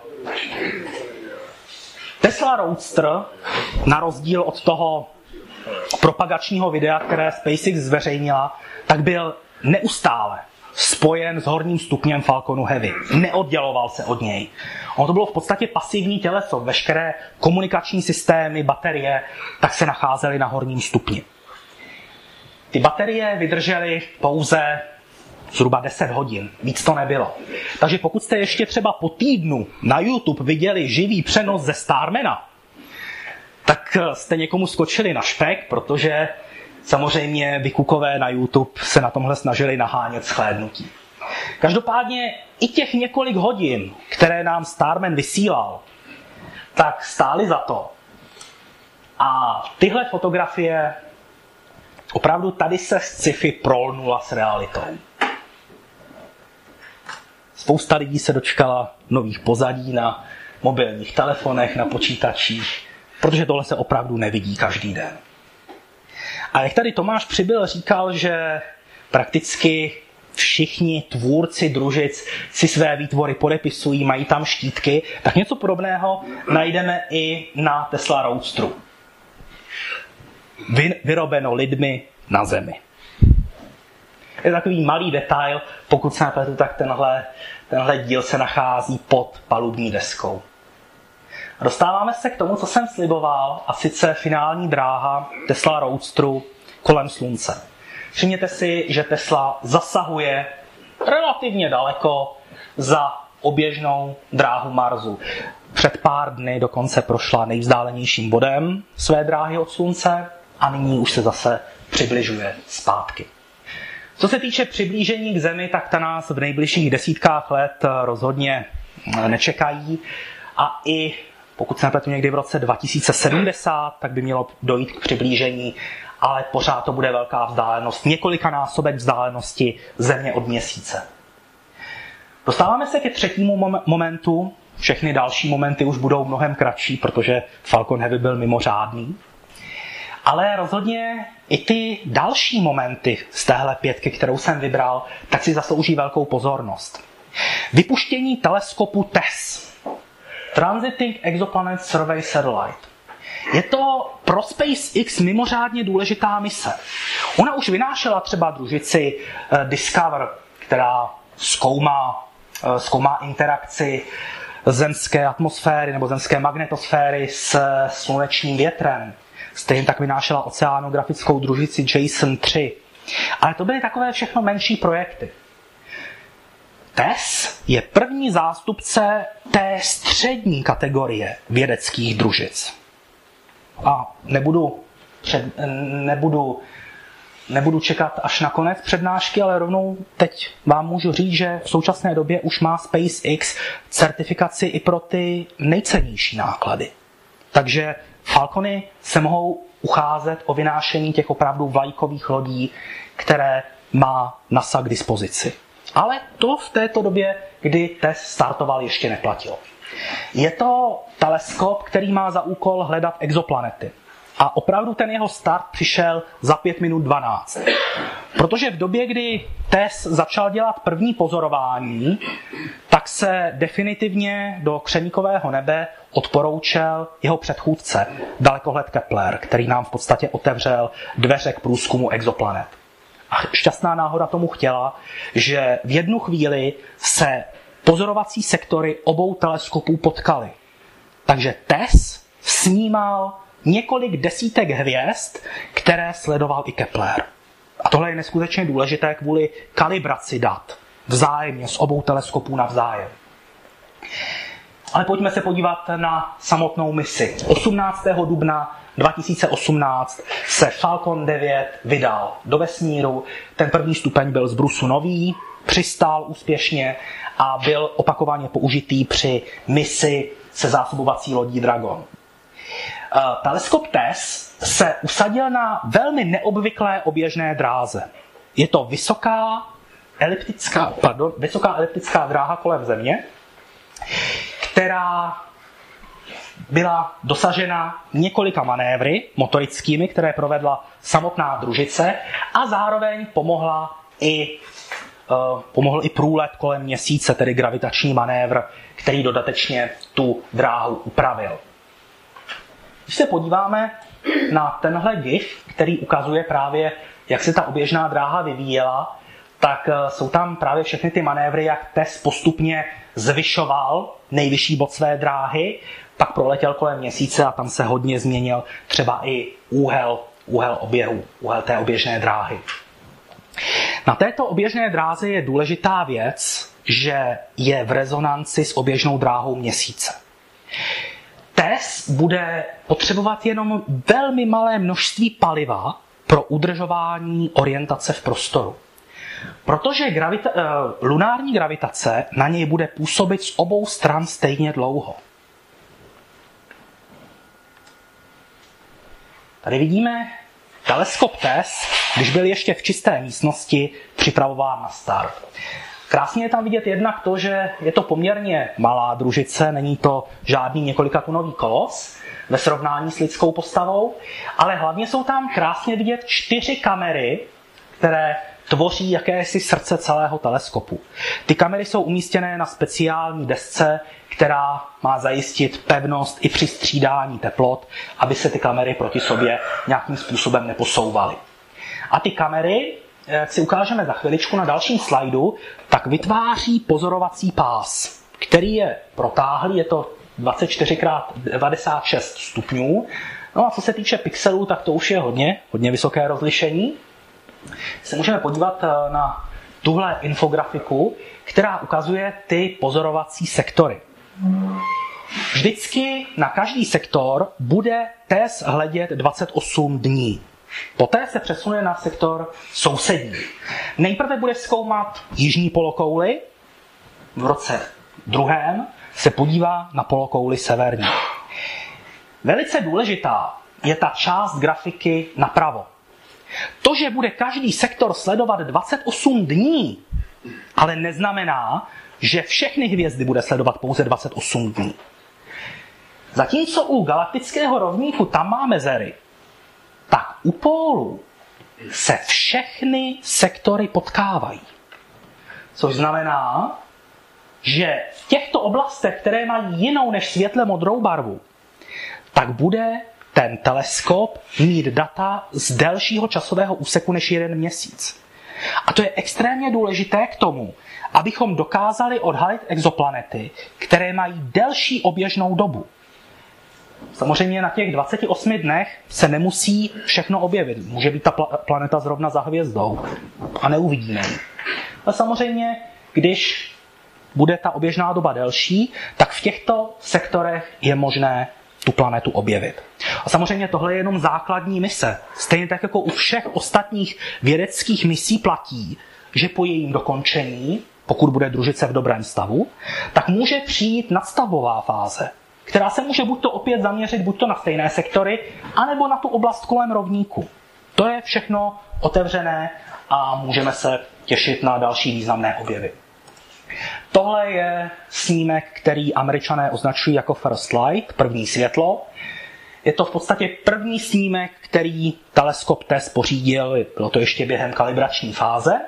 Tesla Roadster, na rozdíl od toho propagačního videa, které SpaceX zveřejnila, tak byl neustále spojen s horním stupněm Falconu Heavy. Neodděloval se od něj. Ono to bylo v podstatě pasivní těleso. Veškeré komunikační systémy, baterie, tak se nacházely na horním stupni. Ty baterie vydržely pouze zhruba deset hodin. Víc to nebylo. Takže pokud jste ještě třeba po týdnu na YouTube viděli živý přenos ze Starmana, tak jste někomu skočili na špek, protože samozřejmě vykukové na YouTube se na tomhle snažili nahánět shlédnutí. Každopádně i těch několik hodin, které nám Starman vysílal, tak stály za to. A tyhle fotografie, opravdu tady se sci-fi prolnula s realitou. Spousta lidí se dočkala nových pozadí na mobilních telefonech, na počítačích, protože tohle se opravdu nevidí každý den. A jak tady Tomáš Přibyl říkal, že prakticky všichni tvůrci družic si své výtvory podepisují, mají tam štítky, tak něco podobného najdeme i na Tesla Roadsteru. Vy, vyrobeno lidmi na Zemi. Je takový malý detail, pokud se nepletu, tak tenhle, tenhle díl se nachází pod palubní deskou. A dostáváme se k tomu, co jsem sliboval, a sice finální dráha Tesla Roadsteru kolem Slunce. Všimněte si, že Tesla zasahuje relativně daleko za oběžnou dráhu Marsu. Před pár dny dokonce prošla nejvzdálenějším bodem své dráhy od Slunce a nyní už se zase přibližuje zpátky. Co se týče přiblížení k Zemi, tak ta nás v nejbližších desítkách let rozhodně nečekají a i pokud se nepletu někdy v roce dva tisíce sedmdesát, tak by mělo dojít k přiblížení, ale pořád to bude velká vzdálenost, několikanásobek vzdálenosti Země od Měsíce. Dostáváme se ke třetímu mom- momentu, všechny další momenty už budou mnohem kratší, protože Falcon Heavy byl mimořádný. Ale rozhodně i ty další momenty z téhle pětky, kterou jsem vybral, tak si zaslouží velkou pozornost. Vypuštění teleskopu T E S, Transiting Exoplanet Survey Satellite. Je to pro SpaceX mimořádně důležitá mise. Ona už vynášela třeba družici Discover, která zkoumá, zkoumá interakci zemské atmosféry nebo zemské magnetosféry s slunečním větrem. Stejně tak vynášela oceanografickou družici Jason tři. Ale to byly takové všechno menší projekty. T E S je první zástupce té střední kategorie vědeckých družic. A nebudu, před, nebudu, nebudu čekat až na konec přednášky, ale rovnou teď vám můžu říct, že v současné době už má SpaceX certifikaci i pro ty nejcennější náklady. Takže Falcony se mohou ucházet o vynášení těch opravdu vlajkových lodí, které má NASA k dispozici. Ale to v této době, kdy T E S startoval, ještě neplatilo. Je to teleskop, který má za úkol hledat exoplanety. A opravdu ten jeho start přišel za pět minut dvanáct. Protože v době, kdy T E S začal dělat první pozorování, tak se definitivně do křemíkového nebe odporoučel jeho předchůdce, dalekohled Kepler, který nám v podstatě otevřel dveře k průzkumu exoplanet. A šťastná náhoda tomu chtěla, že v jednu chvíli se pozorovací sektory obou teleskopů potkaly. Takže T E S snímal několik desítek hvězd, které sledoval i Kepler. A tohle je neskutečně důležité kvůli kalibraci dat vzájemně z obou teleskopů navzájem. Ale pojďme se podívat na samotnou misi. osmnáctého dubna dva tisíce osmnáct se Falcon devět vydal do vesmíru. Ten první stupeň byl z brusu nový, přistál úspěšně a byl opakovaně použitý při misi se zásobovací lodí Dragon. Teleskop T E S S se usadil na velmi neobvyklé oběžné dráze. Je to vysoká eliptická, pardon, vysoká eliptická dráha kolem Země, která byla dosažena několika manévry motorickými, které provedla samotná družice a zároveň pomohla i, uh, pomohl i průlet kolem Měsíce, tedy gravitační manévr, který dodatečně tu dráhu upravil. Když se podíváme na tenhle gif, který ukazuje právě, jak se ta oběžná dráha vyvíjela, tak jsou tam právě všechny ty manévry, jak T E S postupně zvyšoval nejvyšší bod své dráhy, pak proletěl kolem Měsíce a tam se hodně změnil třeba i úhel, úhel oběhu, úhel té oběžné dráhy. Na této oběžné dráze je důležitá věc, že je v rezonanci s oběžnou dráhou Měsíce. T E S bude potřebovat jenom velmi malé množství paliva pro udržování orientace v prostoru. Protože gravita- uh, lunární gravitace na něj bude působit z obou stran stejně dlouho. Tady vidíme teleskop T E S, když byl ještě v čisté místnosti připravován na start. Krásně je tam vidět jednak to, že je to poměrně malá družice, není to žádný několikatunový kolos ve srovnání s lidskou postavou, ale hlavně jsou tam krásně vidět čtyři kamery, které tvoří jakési srdce celého teleskopu. Ty kamery jsou umístěné na speciální desce, která má zajistit pevnost i při střídání teplot, aby se ty kamery proti sobě nějakým způsobem neposouvaly. A ty kamery, jak si ukážeme za chviličku na dalším slajdu, tak vytváří pozorovací pás, který je protáhlý, je to dvacet čtyři krát devadesát šest stupňů. No a co se týče pixelů, tak to už je hodně, hodně vysoké rozlišení. Se můžeme podívat na tuhle infografiku, která ukazuje ty pozorovací sektory. Vždycky na každý sektor bude T E S hledět dvacet osm dní. Poté se přesune na sektor sousední. Nejprve bude zkoumat jižní polokouli, v roce druhém se podívá na polokouli severní. Velice důležitá je ta část grafiky napravo. To, že bude každý sektor sledovat dvacet osm dní, ale neznamená, že všechny hvězdy bude sledovat pouze dvacet osm dní. Zatímco u galaktického rovníku tam má mezery, tak u pólu se všechny sektory potkávají. Což znamená, že v těchto oblastech, které mají jinou než světle modrou barvu, tak bude ten teleskop mít data z delšího časového úseku než jeden měsíc. A to je extrémně důležité k tomu, abychom dokázali odhalit exoplanety, které mají delší oběžnou dobu. Samozřejmě na těch dvaceti osmi dnech se nemusí všechno objevit. Může být ta planeta zrovna za hvězdou a neuvidíme ji. Ale samozřejmě, když bude ta oběžná doba delší, tak v těchto sektorech je možné tu planetu objevit. A samozřejmě tohle je jenom základní mise. Stejně tak jako u všech ostatních vědeckých misí platí, že po jejím dokončení, pokud bude družice v dobrém stavu, tak může přijít nadstavbová fáze, která se může buď to opět zaměřit buď to na stejné sektory, anebo na tu oblast kolem rovníku. To je všechno otevřené a můžeme se těšit na další významné objevy. Tohle je snímek, který Američané označují jako first light, první světlo. Je to v podstatě první snímek, který teleskop T E S pořídil, bylo to ještě během kalibrační fáze.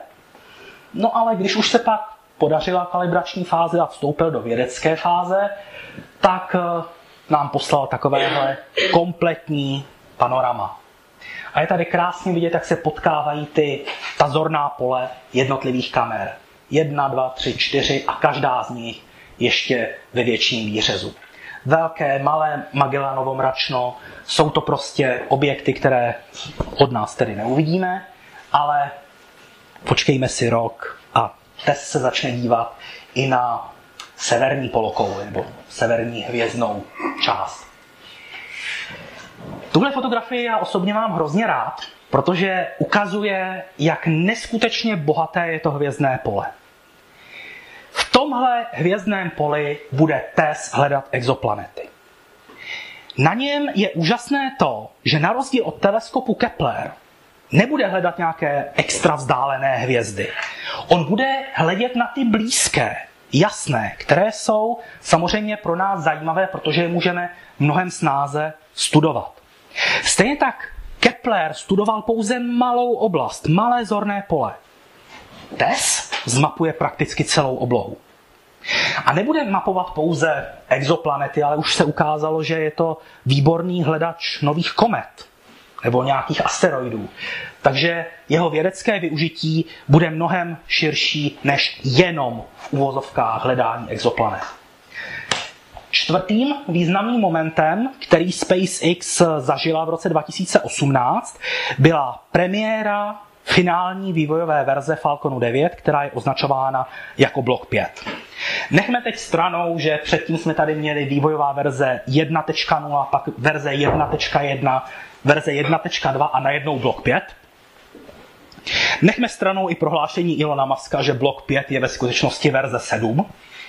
No ale když už se pak podařila kalibrační fáze a vstoupil do vědecké fáze, tak nám poslal takovéhle kompletní panorama. A je tady krásně vidět, jak se potkávají ty, ta zorná pole jednotlivých kamer. Jedna, dva, tři, čtyři a každá z nich ještě ve větším výřezu. Velké, malé Magellanovo mračno, jsou to prostě objekty, které od nás tedy neuvidíme, ale počkejme si rok a T E S se začne dívat i na severní polokouli nebo severní hvězdnou část. Tuhle fotografii já osobně mám hrozně rád, protože ukazuje, jak neskutečně bohaté je to hvězdné pole. V tomhle hvězdném poli bude TESS hledat exoplanety. Na něm je úžasné to, že na rozdíl od teleskopu Kepler nebude hledat nějaké extra vzdálené hvězdy. On bude hledět na ty blízké, jasné, které jsou samozřejmě pro nás zajímavé, protože je můžeme mnohem snáze studovat. Stejně tak Kepler studoval pouze malou oblast, malé zorné pole. TESS zmapuje prakticky celou oblohu. A nebude mapovat pouze exoplanety, ale už se ukázalo, že je to výborný hledač nových komet nebo nějakých asteroidů. Takže jeho vědecké využití bude mnohem širší než jenom v uvozovkách hledání exoplanet. Čtvrtým významným momentem, který SpaceX zažila v roce dva tisíce osmnáct, byla premiéra finální vývojové verze Falconu devět, která je označována jako Block pět. Nechme teď stranou, že předtím jsme tady měli vývojová verze jedna tečka nula, pak verze jedna tečka jedna, verze jedna tečka dva a najednou Block pět. Nechme stranou i prohlášení Ilona Muska, že Block pět je ve skutečnosti verze sedm.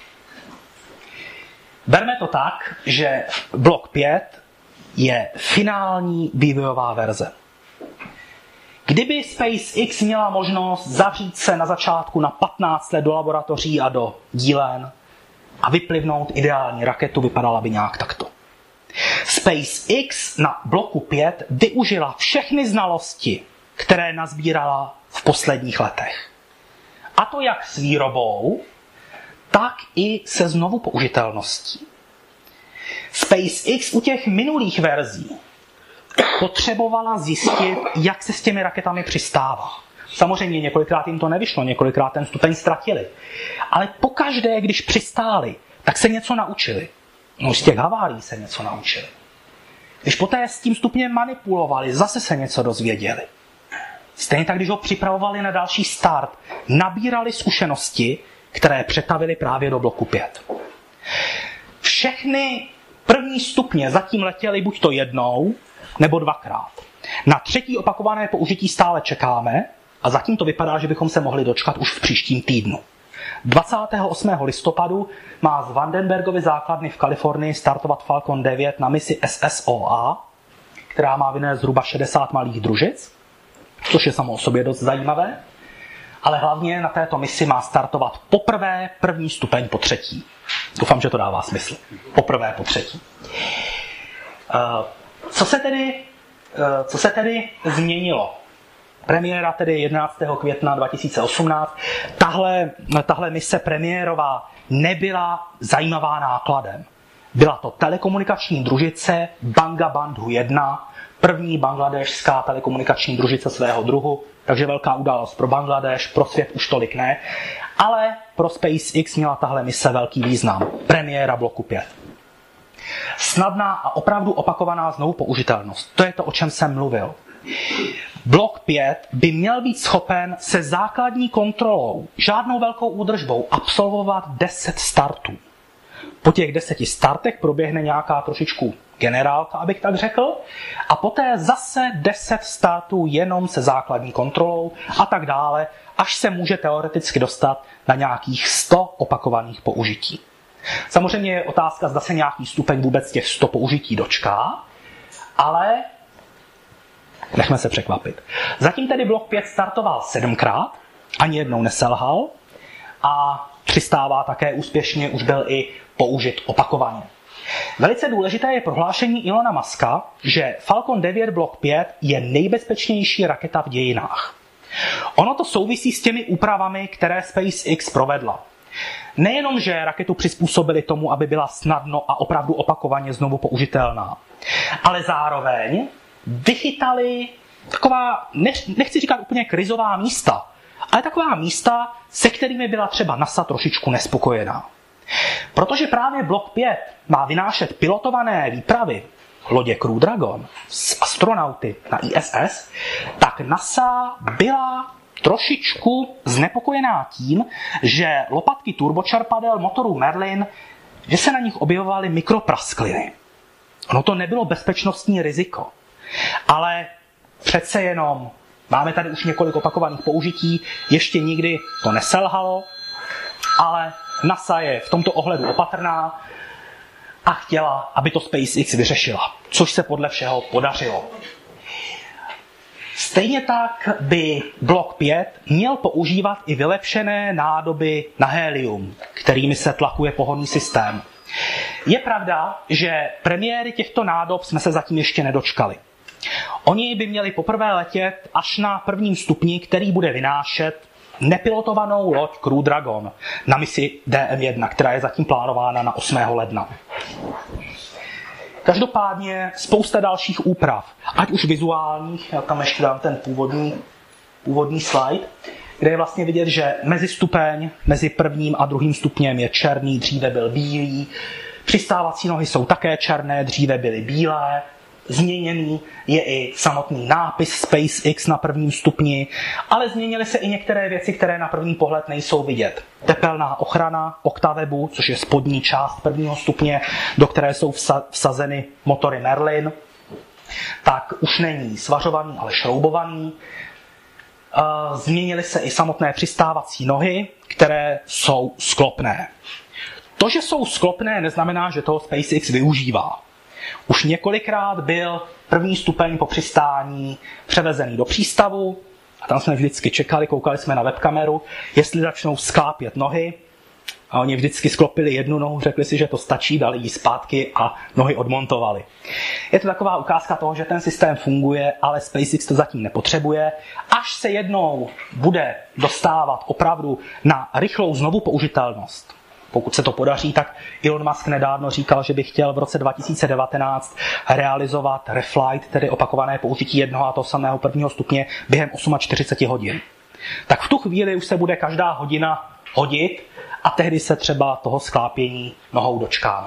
Berme to tak, že Block pět je finální vývojová verze. Kdyby SpaceX měla možnost zavřít se na začátku na patnáct let do laboratoří a do dílen a vyplivnout ideální raketu, vypadala by nějak takto. SpaceX na bloku pět využila všechny znalosti, které nazbírala v posledních letech. A to jak s výrobou, tak i se znovu použitelností. SpaceX u těch minulých verzí potřebovala zjistit, jak se s těmi raketami přistává. Samozřejmě několikrát jim to nevyšlo, několikrát ten stupeň ztratili. Ale pokaždé, když přistáli, tak se něco naučili. No z těch havárií se něco naučili. Když poté s tím stupněm manipulovali, zase se něco dozvěděli. Stejně tak, když ho připravovali na další start, nabírali zkušenosti, které přetavili právě do bloku pět. Všechny první stupně zatím letěly buď to jednou, nebo dvakrát. Na třetí opakované použití stále čekáme a zatím to vypadá, že bychom se mohli dočkat už v příštím týdnu. dvacátého osmého listopadu má z Vandenbergovy základny v Kalifornii startovat Falcon devět na misi S S O A, která má vynést zhruba šedesát malých družic, což je samo o sobě dost zajímavé, ale hlavně na této misi má startovat poprvé první stupeň po třetí. Doufám, že to dává smysl. Poprvé po třetí. Co se tedy, co se tedy změnilo? Premiéra tedy jedenáctého května dva tisíce osmnáct. Tahle, tahle mise premiérová nebyla zajímavá nákladem. Byla to telekomunikační družice Bangabandhu jedna, první bangladešská telekomunikační družice svého druhu, takže velká událost pro Bangladeš, pro svět už tolik ne, ale pro SpaceX měla tahle mise velký význam. Premiéra bloku pět. Snadná a opravdu opakovaná znovu použitelnost. To je to, o čem jsem mluvil. Blok pět by měl být schopen se základní kontrolou, žádnou velkou údržbou, absolvovat deset startů. Po těch deseti startech proběhne nějaká trošičku generálka, abych tak řekl, a poté zase deset startů jenom se základní kontrolou a tak dále, až se může teoreticky dostat na nějakých sto opakovaných použití. Samozřejmě je otázka, zda se nějaký stupeň vůbec těch sto použití dočká, ale nechme se překvapit. Zatím tedy blok pět startoval sedmkrát, ani jednou neselhal a přistává také úspěšně, už byl i použit opakovaně. Velice důležité je prohlášení Ilona Muska, že Falcon devět blok pět je nejbezpečnější raketa v dějinách. Ono to souvisí s těmi úpravami, které SpaceX provedla. Nejenom, že raketu přizpůsobili tomu, aby byla snadno a opravdu opakovaně znovu použitelná, ale zároveň vychytali taková, nechci říkat úplně krizová místa, ale taková místa, se kterými byla třeba NASA trošičku nespokojená. Protože právě blok pět má vynášet pilotované výpravy lodě Crew Dragon s astronauty na I S S, tak NASA byla trošičku znepokojená tím, že lopatky turbočerpadel motorů Merlin, že se na nich objevovaly mikropraskliny. Ono to nebylo bezpečnostní riziko. Ale přece jenom máme tady už několik opakovaných použití, ještě nikdy to neselhalo, ale NASA je v tomto ohledu opatrná a chtěla, aby to SpaceX vyřešila, což se podle všeho podařilo. Stejně tak by blok pět měl používat i vylepšené nádoby na helium, kterými se tlakuje pohonný systém. Je pravda, že premiéry těchto nádob jsme se zatím ještě nedočkali. Oni by měli poprvé letět až na prvním stupni, který bude vynášet nepilotovanou loď Crew Dragon na misi D M jedna, která je zatím plánována na osmého ledna. Každopádně spousta dalších úprav, ať už vizuálních, já tam ještě dám ten původní, původní slide, kde je vlastně vidět, že mezi stupeň, mezi prvním a druhým stupněm je černý, dříve byl bílý, přistávací nohy jsou také černé, dříve byly bílé, změněný je i samotný nápis SpaceX na prvním stupni, ale změnily se i některé věci, které na první pohled nejsou vidět. Tepelná ochrana Octawebu, což je spodní část prvního stupně, do které jsou vsazeny motory Merlin, tak už není svařovaný, ale šroubovaný. Změnily se i samotné přistávací nohy, které jsou sklopné. To, že jsou sklopné, neznamená, že toho SpaceX využívá. Už několikrát byl první stupeň po přistání převezený do přístavu a tam jsme vždycky čekali, koukali jsme na webkameru, jestli začnou sklápět nohy. A oni vždycky sklopili jednu nohu, řekli si, že to stačí, dali ji zpátky a nohy odmontovali. Je to taková ukázka toho, že ten systém funguje, ale SpaceX to zatím nepotřebuje. Až se jednou bude dostávat opravdu na rychlou znovu použitelnost, pokud se to podaří, tak Elon Musk nedávno říkal, že by chtěl v roce dva tisíce devatenáct realizovat reflight, tedy opakované použití jednoho a toho samého prvního stupně během čtyřicet osm hodin. Tak v tu chvíli už se bude každá hodina hodit a tehdy se třeba toho sklápění nohou dočkáme.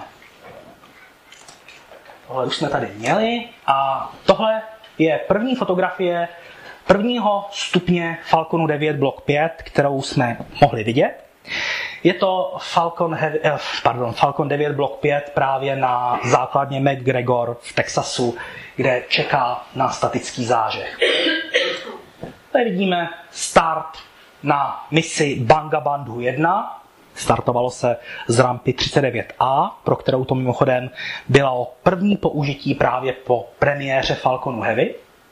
Tohle už jsme tady měli a tohle je první fotografie prvního stupně Falconu devět blok pět, kterou jsme mohli vidět. Je to Falcon, Heavy, pardon, Falcon devět blok pět právě na základně McGregor v Texasu, kde čeká na statický zážeh. Tady vidíme start na misi Bangabandu jedna. Startovalo se z rampy třicet devět A, pro kterou to mimochodem bylo první použití právě po premiéře Falconu Heavy.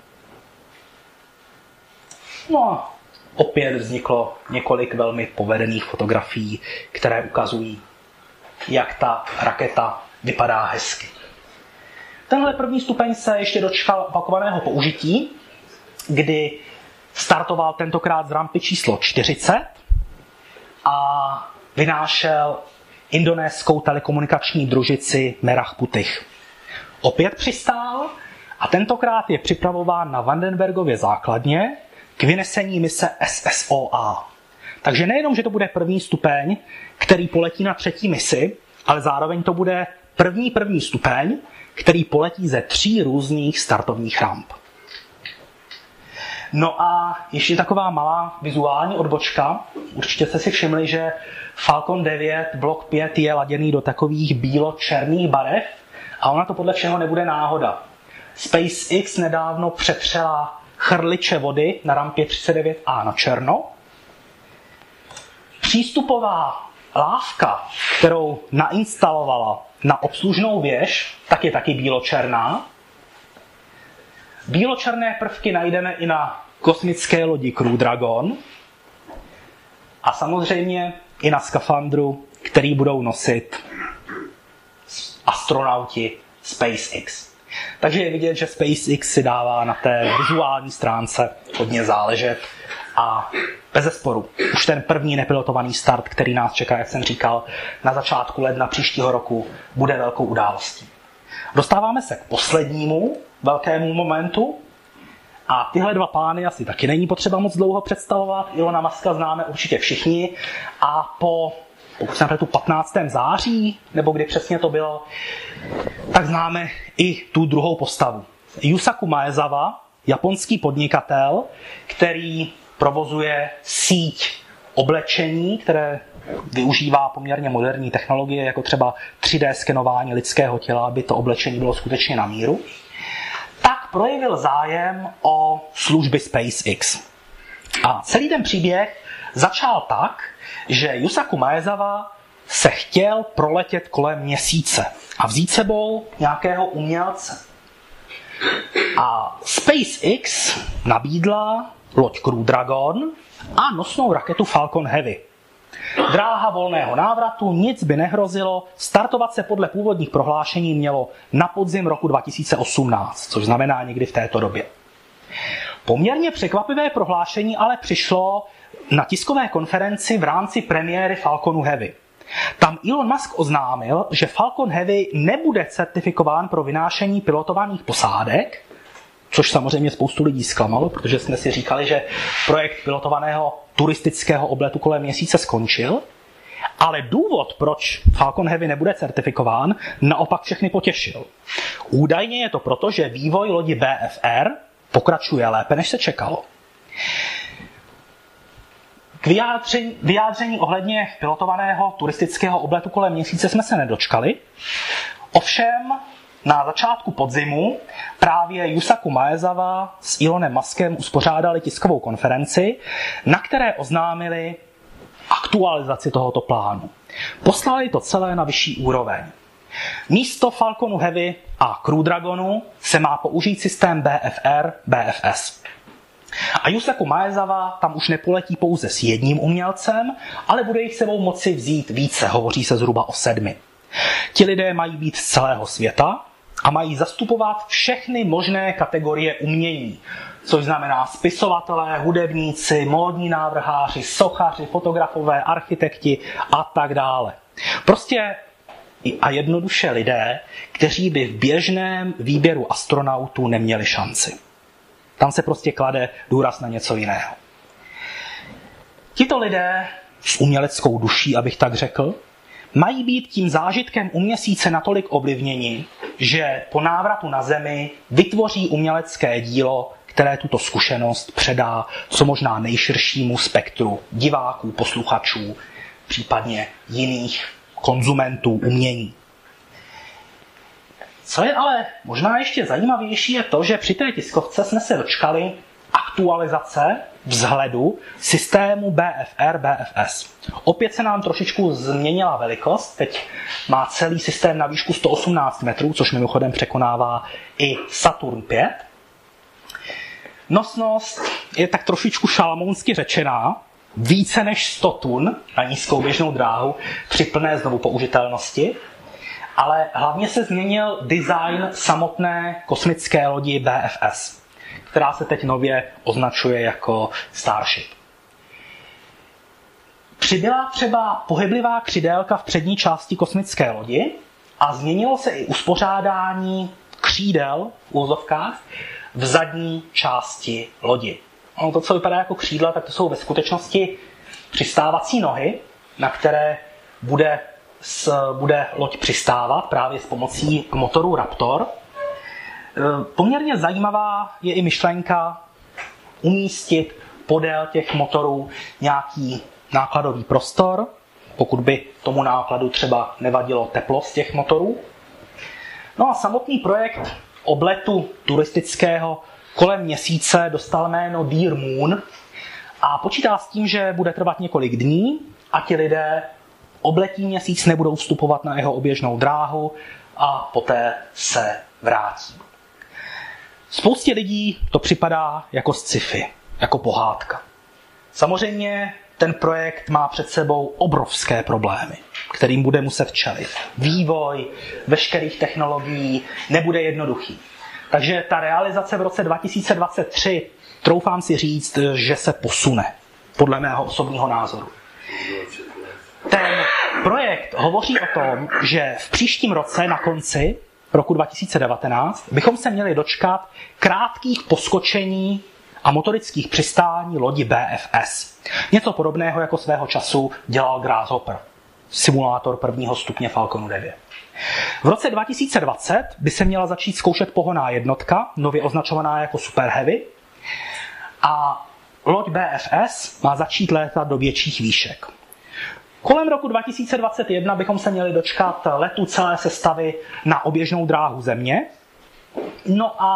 No a opět vzniklo několik velmi povedených fotografií, které ukazují, jak ta raketa vypadá hezky. Tenhle první stupeň se ještě dočkal opakovaného použití, kdy startoval tentokrát z rampy číslo čtyřicet a vynášel indonéskou telekomunikační družici Merah Putih. Opět přistál a tentokrát je připravován na Vandenbergově základně k vynesení mise S S O A. Takže nejenom, že to bude první stupeň, který poletí na třetí misi, ale zároveň to bude první první stupeň, který poletí ze tří různých startovních ramp. No a ještě taková malá vizuální odbočka. Určitě jste si všimli, že Falcon devět blok pět je laděný do takových bílo-černých barev a ona to podle všeho nebude náhoda. SpaceX nedávno přetřela chrliče vody na rampě třicet devět A na černo. Přístupová lávka, kterou nainstalovala na obslužnou věž, tak je taky bíločerná. Bíločerné prvky najdeme i na kosmické lodi Crew Dragon a samozřejmě i na skafandru, který budou nosit astronauti SpaceX. Takže je vidět, že SpaceX si dává na té vizuální stránce hodně záležet a bezesporu už ten první nepilotovaný start, který nás čeká, jak jsem říkal, na začátku ledna příštího roku, bude velkou událostí. Dostáváme se k poslednímu velkému momentu a tyhle dva pány asi taky není potřeba moc dlouho představovat. Elona Muska známe určitě všichni a po, pokud jsem tu patnáctého září, nebo kdy přesně to bylo, tak známe i tu druhou postavu. Yusaku Maezawa, japonský podnikatel, který provozuje síť oblečení, které využívá poměrně moderní technologie, jako třeba tři dé skenování lidského těla, aby to oblečení bylo skutečně na míru, tak projevil zájem o služby SpaceX. A celý ten příběh začal tak, že Yusaku Maezawa se chtěl proletět kolem měsíce a vzít sebou nějakého umělce. A SpaceX nabídla loď Crew Dragon a nosnou raketu Falcon Heavy. Dráha volného návratu, nic by nehrozilo, startovat se podle původních prohlášení mělo na podzim roku dva tisíce osmnáct, což znamená někdy v této době. Poměrně překvapivé prohlášení ale přišlo na tiskové konferenci v rámci premiéry Falconu Heavy. Tam Elon Musk oznámil, že Falcon Heavy nebude certifikován pro vynášení pilotovaných posádek, což samozřejmě spoustu lidí zklamalo, protože jsme si říkali, že projekt pilotovaného turistického obletu kolem měsíce skončil, ale důvod, proč Falcon Heavy nebude certifikován, naopak všechny potěšil. Údajně je to proto, že vývoj lodi B F R pokračuje lépe, než se čekalo. K vyjádření, vyjádření ohledně pilotovaného turistického obletu kolem měsíce jsme se nedočkali. Ovšem na začátku podzimu právě Yusaku Maezawa s Elonem Muskem uspořádali tiskovou konferenci, na které oznámili aktualizaci tohoto plánu. Poslali to celé na vyšší úroveň. Místo Falconu Heavy a Crew Dragonu se má použít systém B F R B F S. A Yusaku Maezawa tam už nepoletí pouze s jedním umělcem, ale bude jich sebou moci vzít více, hovoří se zhruba o sedmi. Ti lidé mají být z celého světa a mají zastupovat všechny možné kategorie umění, což znamená spisovatelé, hudebníci, módní návrháři, sochaři, fotografové, architekti a tak dále. Prostě a jednoduše lidé, kteří by v běžném výběru astronautů neměli šanci. Tam se prostě klade důraz na něco jiného. Tito lidé s uměleckou duší, abych tak řekl, mají být tím zážitkem u měsíce natolik ovlivněni, že po návratu na Zemi vytvoří umělecké dílo, které tuto zkušenost předá co možná nejširšímu spektru diváků, posluchačů, případně jiných konzumentů umění. Co je ale možná ještě zajímavější, je to, že při té tiskovce jsme se dočkali aktualizace vzhledu systému B F R B F S. Opět se nám trošičku změnila velikost, teď má celý systém na výšku sto osmnáct metrů, což mimochodem překonává i Saturn pět. Nosnost je tak trošičku šalamounsky řečená, více než sto tun na nízkou běžnou dráhu při plné znovu použitelnosti, ale hlavně se změnil design samotné kosmické lodi B F S, která se teď nově označuje jako Starship. Přibyla třeba pohyblivá křidélka v přední části kosmické lodi a změnilo se i uspořádání křídel v úzovkách v zadní části lodi. No, to, co vypadá jako křídla, tak to jsou ve skutečnosti přistávací nohy, na které bude, s, bude loď přistávat právě s pomocí motoru Raptor. Poměrně zajímavá je i myšlenka umístit podél těch motorů nějaký nákladový prostor, pokud by tomu nákladu třeba nevadilo teplo z těch motorů. No a samotný projekt obletu turistického kolem měsíce dostal jméno Dear Moon a počítá s tím, že bude trvat několik dní a ti lidé obletí měsíc, nebudou vstupovat na jeho oběžnou dráhu a poté se vrátí. Spoustě lidí to připadá jako sci-fi, jako pohádka. Samozřejmě ten projekt má před sebou obrovské problémy, kterým bude muset čelit. Vývoj veškerých technologií nebude jednoduchý. Takže ta realizace v roce dva tisíce dvacet tři, troufám si říct, že se posune, podle mého osobního názoru. Ten projekt hovoří o tom, že v příštím roce na konci roku dva tisíce devatenáct bychom se měli dočkat krátkých poskočení a motorických přistání lodi B F S. Něco podobného jako svého času dělal Grasshopper, simulátor prvního stupně Falconu devět. V roce dva tisíce dvacet by se měla začít zkoušet pohonná jednotka, nově označovaná jako Super Heavy, a loď B F S má začít létat do větších výšek. Kolem roku dva tisíce dvacet jedna bychom se měli dočkat letu celé sestavy na oběžnou dráhu Země. No a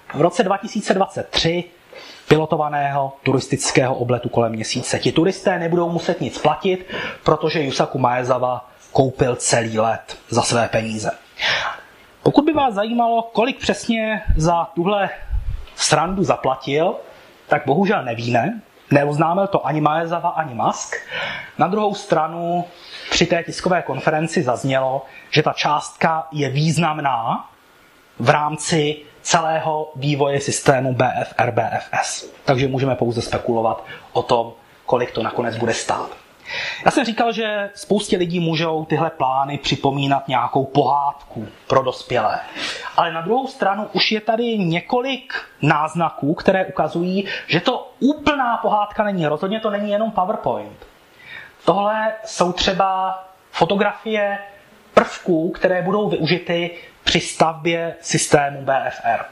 v roce dva tisíce dvacet tři pilotovaného turistického obletu kolem měsíce. Ti turisté nebudou muset nic platit, protože Yusaku Maezawa koupil celý let za své peníze. Pokud by vás zajímalo, kolik přesně za tuhle srandu zaplatil, tak bohužel nevíme. Neoznámil to ani Maezawa, ani Musk. Na druhou stranu při té tiskové konferenci zaznělo, že ta částka je významná v rámci celého vývoje systému B F R B F S. Takže můžeme pouze spekulovat o tom, kolik to nakonec bude stát. Já jsem říkal, že spoustě lidí můžou tyhle plány připomínat nějakou pohádku pro dospělé. Ale na druhou stranu už je tady několik náznaků, které ukazují, že to úplná pohádka není. Rozhodně to není jenom PowerPoint. Tohle jsou třeba fotografie prvků, které budou využity při stavbě systému B F R.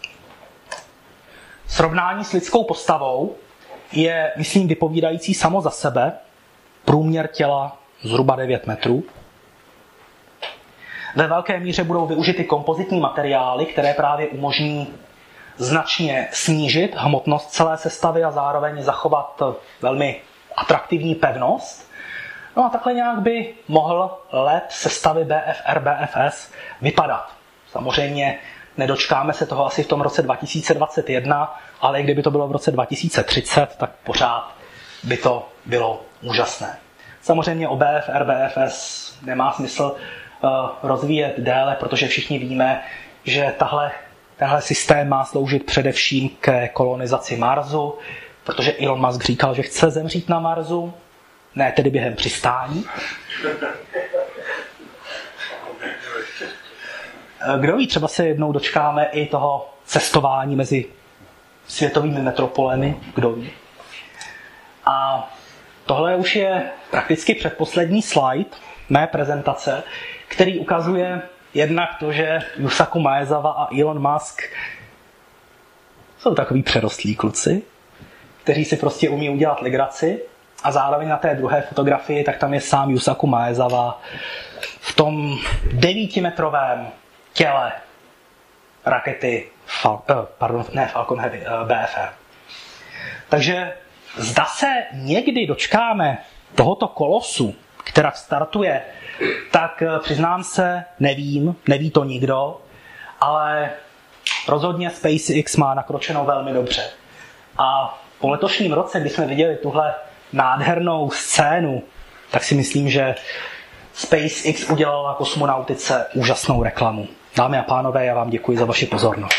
Srovnání s lidskou postavou je, myslím, vypovídající samo za sebe. Průměr těla zhruba devět metrů. Ve velké míře budou využity kompozitní materiály, které právě umožní značně snížit hmotnost celé sestavy a zároveň zachovat velmi atraktivní pevnost. No a takhle nějak by mohl let sestavy B F R B F S vypadat. Samozřejmě nedočkáme se toho asi v tom roce dva tisíce dvacet jedna, ale kdyby to bylo v roce dva tisíce třicet, tak pořád by to bylo úžasné. Samozřejmě o B F R B F S nemá smysl uh, rozvíjet déle, protože všichni víme, že tahle, tenhle systém má sloužit především ke kolonizaci Marsu, protože Elon Musk říkal, že chce zemřít na Marsu, ne tedy během přistání. Kdo ví, třeba se jednou dočkáme i toho cestování mezi světovými metropolemi, kdo ví. A tohle už je prakticky předposlední slide mé prezentace, který ukazuje jednak to, že Yusaku Maezawa a Elon Musk jsou takový přerostlí kluci, kteří si prostě umí udělat legraci, a zároveň na té druhé fotografii, tak tam je sám Yusaku Maezawa v tom devítimetrovém těle rakety Fal- uh, pardon, ne Falcon Heavy, uh, B F R. Takže zda se někdy dočkáme tohoto kolosu, která startuje, tak přiznám se, nevím, neví to nikdo, ale rozhodně SpaceX má nakročeno velmi dobře. A po letošním roce, kdy jsme viděli tuhle nádhernou scénu, tak si myslím, že SpaceX udělala kosmonautice úžasnou reklamu. Dámy a pánové, já vám děkuji za vaši pozornost.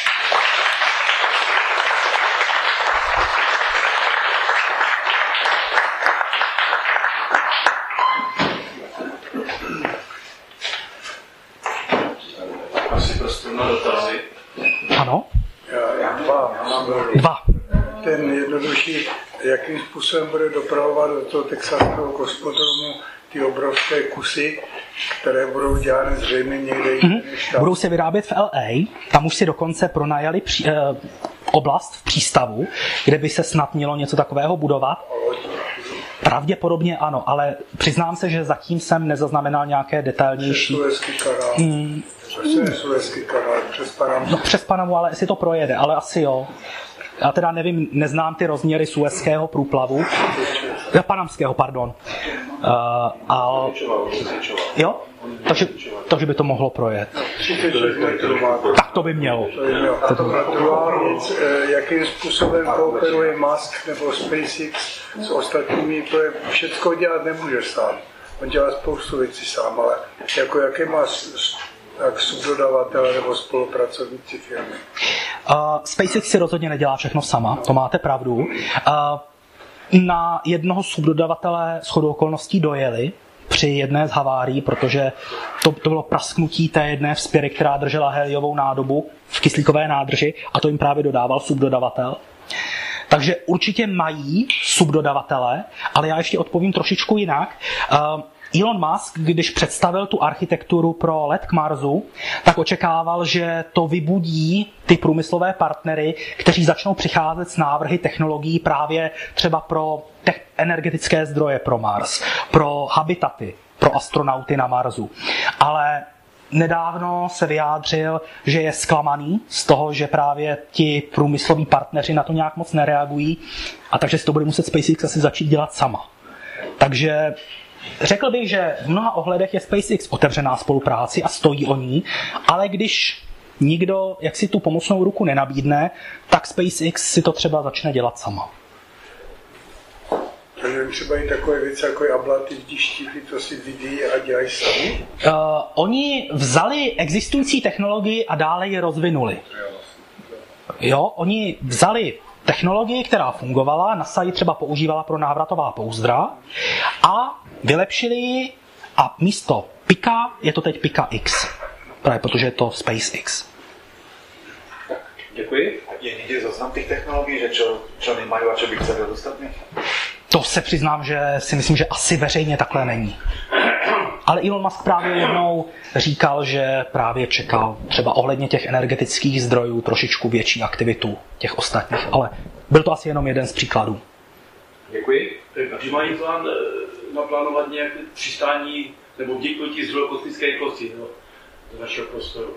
Asi prostor na dotazy. Ano? Já, já dva. Dva. Ten jednodušší, jakým způsobem bude dopravovat do toho texaského kosmodromu ty obrovské kusy, které budou dělány zřejmě někde jinde Mm-hmm. než tam. Budou se vyrábět v L A, tam už si dokonce pronajali pří, eh, oblast v přístavu, kde by se snad mělo něco takového budovat. Pravděpodobně ano, ale přiznám se, že zatím jsem nezaznamenal nějaké detailnější... Suezský kanál. Mm. Přes Suezský kanál, přes Panamu. No přes Panamu, ale jestli to projede, ale asi jo. Já teda nevím, neznám ty rozměry Suezského průplavu. Panamského, pardon. Uh, a... Jo? Takže, takže by to mohlo projet. třicet šest metrů má to. Tak to by mělo. A druhá věc, jakým způsobem kooperuje Musk nebo SpaceX s ostatními, to je všecko dělat nemůže sám. On dělá spoustu věcí sám, ale jako jaké má jak subdodavatele nebo spolupracovníci firmy? Uh, SpaceX si rozhodně nedělá všechno sama, to máte pravdu. Uh, na jednoho subdodavatele shodou okolností dojeli při jedné z havárií, protože to, to bylo prasknutí té jedné vzpěry, která držela heliovou nádobu v kyslíkové nádrži, a to jim právě dodával subdodavatel. Takže určitě mají subdodavatele, ale já ještě odpovím trošičku jinak. Uh, Elon Musk, když představil tu architekturu pro let k Marsu, tak očekával, že to vybudí ty průmyslové partnery, kteří začnou přicházet s návrhy technologií právě třeba pro te- energetické zdroje pro Mars, pro habitaty, pro astronauty na Marsu. Ale nedávno se vyjádřil, že je zklamaný z toho, že právě ti průmysloví partneři na to nějak moc nereagují a takže si to bude muset SpaceX asi začít dělat sama. Takže řekl bych, že v mnoha ohledech je SpaceX otevřená spolupráci a stojí o ní, ale když nikdo jak si tu pomocnou ruku nenabídne, tak SpaceX si to třeba začne dělat sama. Takže třeba i takové věci jako je ablativní štíty, to si vyvíjí a dělají sami? Uh, oni vzali existující technologii a dále ji rozvinuli. Jo, oni vzali technologii, která fungovala, NASA ji třeba používala pro návratová pouzdra a vylepšili ji a místo Pika je to teď Pika X. Právě protože je to SpaceX. Děkuji. Je někde zoznam těch technologií, že čo, čo nemají a čo by chceli od ostatních? To se přiznám, že si myslím, že asi veřejně takhle není. Ale Elon Musk právě jednou říkal, že právě čekal třeba ohledně těch energetických zdrojů trošičku větší aktivitu těch ostatních, ale byl to asi jenom jeden z příkladů. Děkuji. Takže mají plán naplánovat nějaké přistání nebo vděknutí zdrojů kosmické rychlosti no, do našeho prostoru?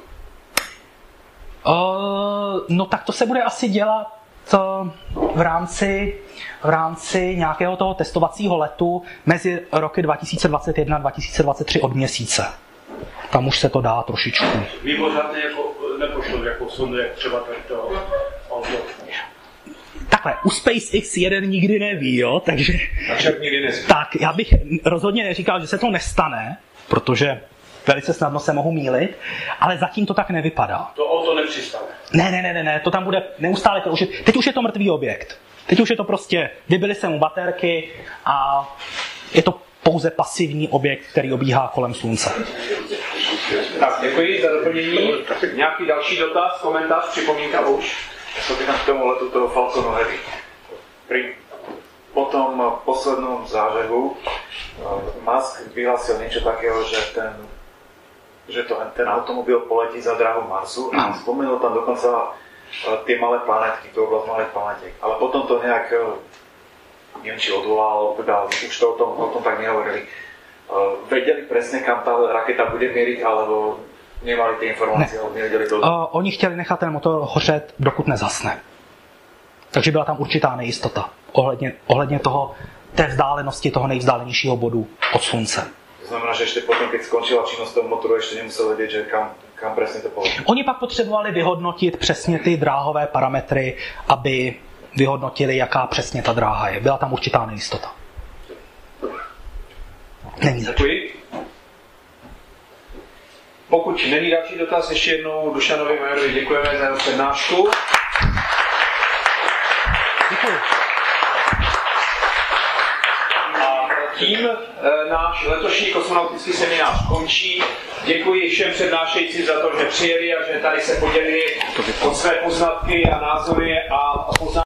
Uh, no tak to se bude asi dělat v rámci, v rámci nějakého toho testovacího letu mezi roky dva tisíce dvacet jedna a dva tisíce dvacet tři od měsíce. Tam už se to dá trošičku. Vy pořád jako nepošlo jako sondu, jak třeba tady to auto. Takhle, u SpaceX jeden nikdy neví, jo, takže... Takže nikdy neví. Tak, já bych rozhodně neříkal, že se to nestane, protože velice snadno se mohu mýlit, ale zatím to tak nevypadá. To auto nepřistane. Ne, ne, ne, ne, ne, to tam bude neustále kroužit. Teď už je to mrtvý objekt. Teď už je to prostě, vybily se mu baterky a je to pouze pasivní objekt, který obíhá kolem slunce. Tak, děkuji za doplnění. Nějaký další dotaz, komentář, připomínka už? Ja sa pýtam k tomu letu toho Falconu Heavy. Pri potom poslednom zážehu Musk vyhlásil niečo takého, že ten, že to, ten automobil poletí za dráhu Marsu a spomenul tam dokonca tie malé planetky, tú oblasť malých planetiek. Ale potom to nejak, neviem, či odvolal, teda už to o tom, o tom tak nehovorili. Vedeli presne, kam tá raketa bude mieriť, alebo nemali ty informace, ale nevěděli to. Uh, oni chtěli nechat ten motor hořet, dokud nezasne. Takže byla tam určitá nejistota ohledně, ohledně toho, té vzdálenosti toho nejvzdálenějšího bodu od slunce. To znamená, že ještě potom, když skončila činnost toho motoru, ještě nemusel vědět, že kam, kam přesně to poletí. Oni pak potřebovali vyhodnotit přesně ty dráhové parametry, aby vyhodnotili, jaká přesně ta dráha je. Byla tam určitá nejistota. Není zač. Děkuji. Pokud není další dotaz, ještě jednou Dušanovi Majerovi děkujeme za jeho přednášku. Děkuji. A tím e, náš letošní kosmonautický seminář končí. Děkuji všem přednášejícím za to, že přijeli a že tady se podělili o své poznatky a názory a poznatky.